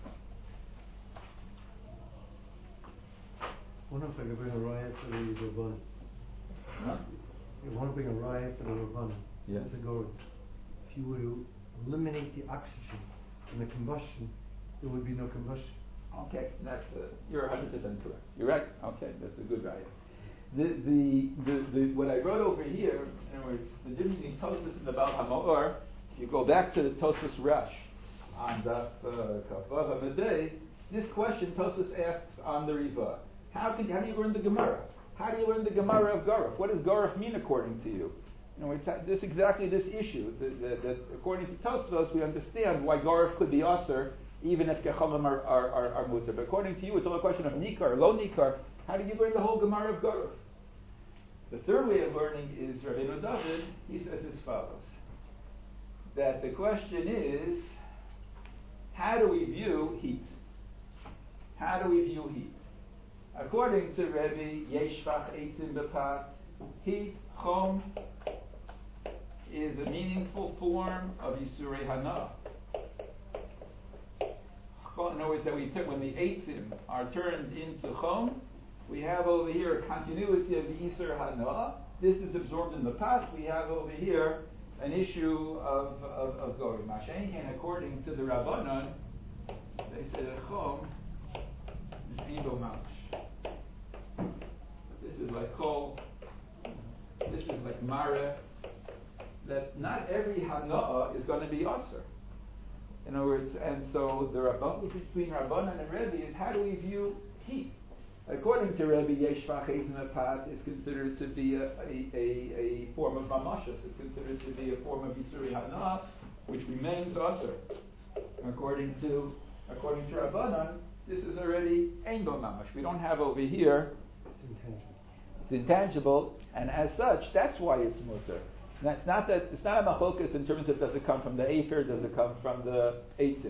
I wonder if I could bring a riot for the Rabbanan. Huh? I want to bring a riot for the Rabbanan. Yes. It's a gourd. If you were to eliminate the oxygen in the combustion, there would be no combustion. Okay, that's uh, you're one hundred percent correct. You're right. Okay, that's a good riot. The, the, the, the, what I wrote over here, in other words, the difference between Tosfos and the Bal Hamor, if you go back to the Tosfos Rash on the Kavav Amud Beis, this question Tosfos asks on the Riva. How can how do you learn the Gemara? How do you learn the Gemara of Garuf? What does Garuf mean according to you? You know, it's this exactly this issue. That according to Tosfos, we understand why Garuf could be aser even if Gecholim are, are, are, are muter. But according to you, it's all a question of Nikar, lo Nikar. How do you learn the whole Gemara of Garuf? The third way of learning is Rabbeinu David. He says as follows: that the question is, how do we view heat? How do we view heat? According to Rebbe, yesh shvach eitzim b'pat, heat, chom, is a meaningful form of Yisurei Hana. In other words, that we took when the eitzim are turned into chom, we have over here a continuity of the Yisur Hana. This is absorbed in the pot. We have over here an issue of of, of Gorim. Mashenken, according to the Rabbanon, they say that chom is Eido Mamash. This is like kol. This is like mare. That not every hana'ah is going to be aser. In other words, and so the rabbanon between Rabbanan and Rebbe is how do we view heat? According to Rebbe, yesh shvach eitzim b'pat is considered to be a, a, a, a form of mamashas. It's considered to be a form of Yisurei Hana, which remains aser. According to according to Rabbanan, this is already ein bo mamash. We don't have over here. It's intangible. It's intangible, and as such, that's why it's muter. That's not that it's not a machokas in terms of does it come from the afer, does it come from the eitzim.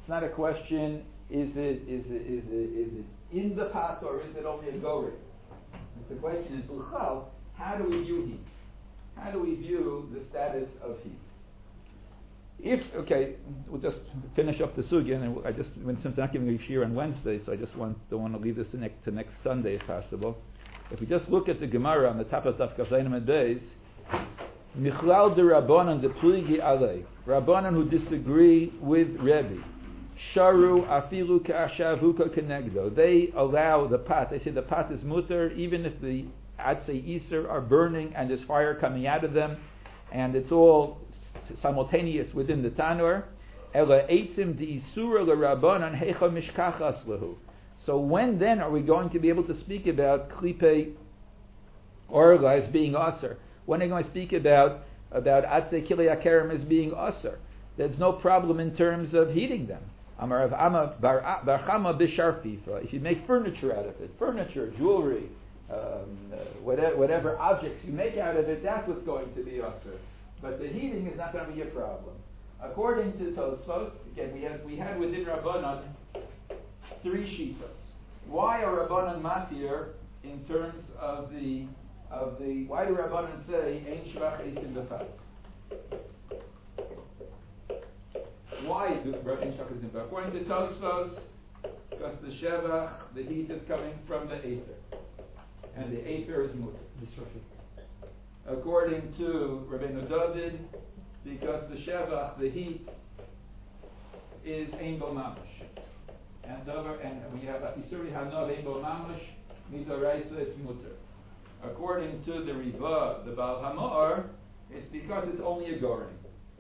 It's not a question, is it, is it, is it, is it in the pot or is it only a goring? It's a question in Buchal, how do we view heat? How do we view the status of heat? If, okay, we'll just finish up the sugya, and I just, since I'm not giving a shir on Wednesday, so I just want, don't want to leave this to next, to next Sunday if possible. If we just look at the Gemara on the top of Daf Kaf Zayin Amud Beis, Michlal de Rabbanan de Pligi Alei, Rabbanan who disagree with Rebbe, Sharu Afilu Ka'ashavuka Kenegdo, they allow the pot, they say the pot is mutter, even if the Atzei Iser are burning and there's fire coming out of them, and it's all simultaneous within the tanur. Ela eitzim deisura l'rabbanan hecha mishkachas lehu. So when then are we going to be able to speak about klipe orla as being aser? When are we going to speak about about atzei kilei akerim as being aser? There's no problem in terms of heating them. Amar Rav Amma bar Chama b'sharfifa. If you make furniture out of it, furniture, jewelry, um, uh, whatever, whatever objects you make out of it, that's what's going to be aser. But the heating is not going to be a problem. According to Tosfos, again, we had we had within Rabbanan three shitas. Why are Rabbanan matir in terms of the of the? Why do Rabbanan say ein shvach eisim b'fat? Why do Rabbanan shvach eisim b'fat? According to Tosfos, because the shevach, the heat is coming from the aether, and the aether is mutter. According to Rabbeinu David, because the shevach, the heat, is ein bo mamash, and over, and we have isuri hanav ein bo mamash, midoraisa it's mutter. According to the Riva, the Baal Hamor, it's because it's only a goring.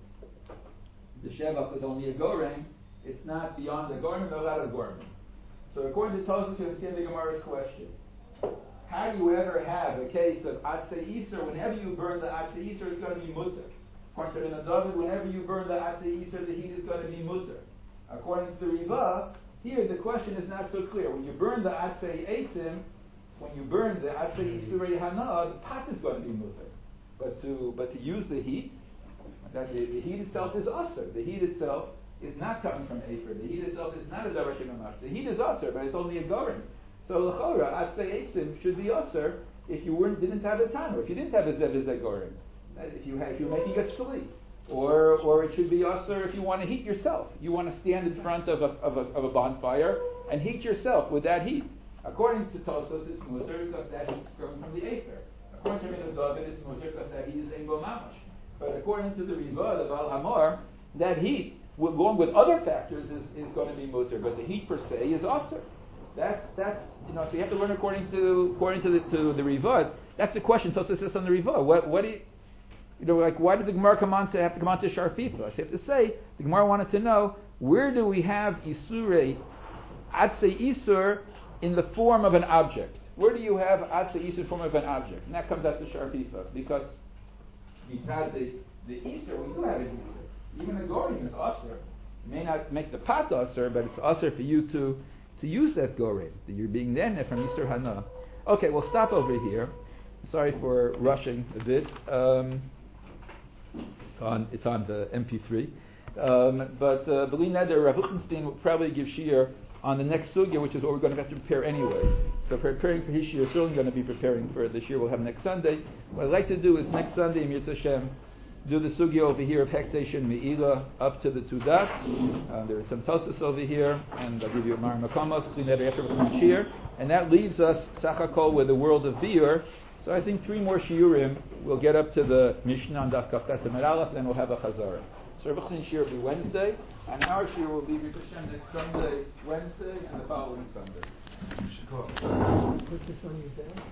The shevach is only a goring; it's not beyond the goring, but not a goring. So according to Tosfos, we understand the Gemara's question. How do you ever have a case of Atzei Iser? Whenever you burn the Atzei Iser, it's going to be mutter. According to Rabbeinu David, whenever you burn the Atzei Iser, the heat is going to be mutter. According to the Riva, here the question is not so clear. When you burn the Atzei Eisim, when you burn the Atzei Isurei Hana, the pot is going to be mutter. But to but to use the heat, that the, the heat itself is aser. The heat itself is not coming from Afer. The heat itself is not a davar shemamash. The heat is aser, but it's only a goring. So l'chora, atzei eisim should be aser if you weren't didn't have a tanur, if you didn't have a zev zegorim, if you had, if you're making a tzli, or or it should be aser if you want to heat yourself. You want to stand in front of a of a, of a bonfire and heat yourself with that heat. According to Tosfos, it's mutter because that heat is coming from the aether. According to Rabbeinu David, it's mutter because that heat is ein bo mamash. But according to the Riva, the Baal Hamor, that heat, along with other factors, is, is going to be mutter, but the heat per se is aser. That's that's you know so you have to learn according to according to the to the Riva. That's the question. So it says on the Riva. What what do you, you know like why did the Gemara come on to have to come on to Sharfifa? So you have to say the Gemara wanted to know where do we have Isurei Atzei Isur in the form of an object? Where do you have Atzei Isur in the form of an object? And that comes out to Sharfifa because besides the the Isur, we do have an Isur. Even a goring is Asur. It may not make the pot Asur, but it's Asur for you to to use that goring. That you're being then from Yisur Hana. Okay, we'll stop over here. Sorry for rushing a bit. Um, it's on it's on the M P three. Um, but uh, B'li Neder, Rav Lichtenstein will probably give shiur on the next sugya, which is what we're going to have to prepare anyway. So preparing for his shiur, certainly going to be preparing for the shiur we'll have next Sunday. What I'd like to do is next Sunday, Mir Hashem, do the sugya over here of Hektesh Me'ila up to the two dots. Uh, there are some Tosas over here, and I'll give you a Mar Makamos, B'li Neder after the shiur. And that leaves us, Sachakol, with the world of Biur. So I think three more shiurim, we'll get up to the Mishnah and Daf Kaf Tes Amud Aleph, then we'll have a Chazara. So Rav Lichtenstein shiur will be Wednesday, and our shiur will be Mir Hashem next Sunday, Wednesday, and the following Sunday. Put this on your desk.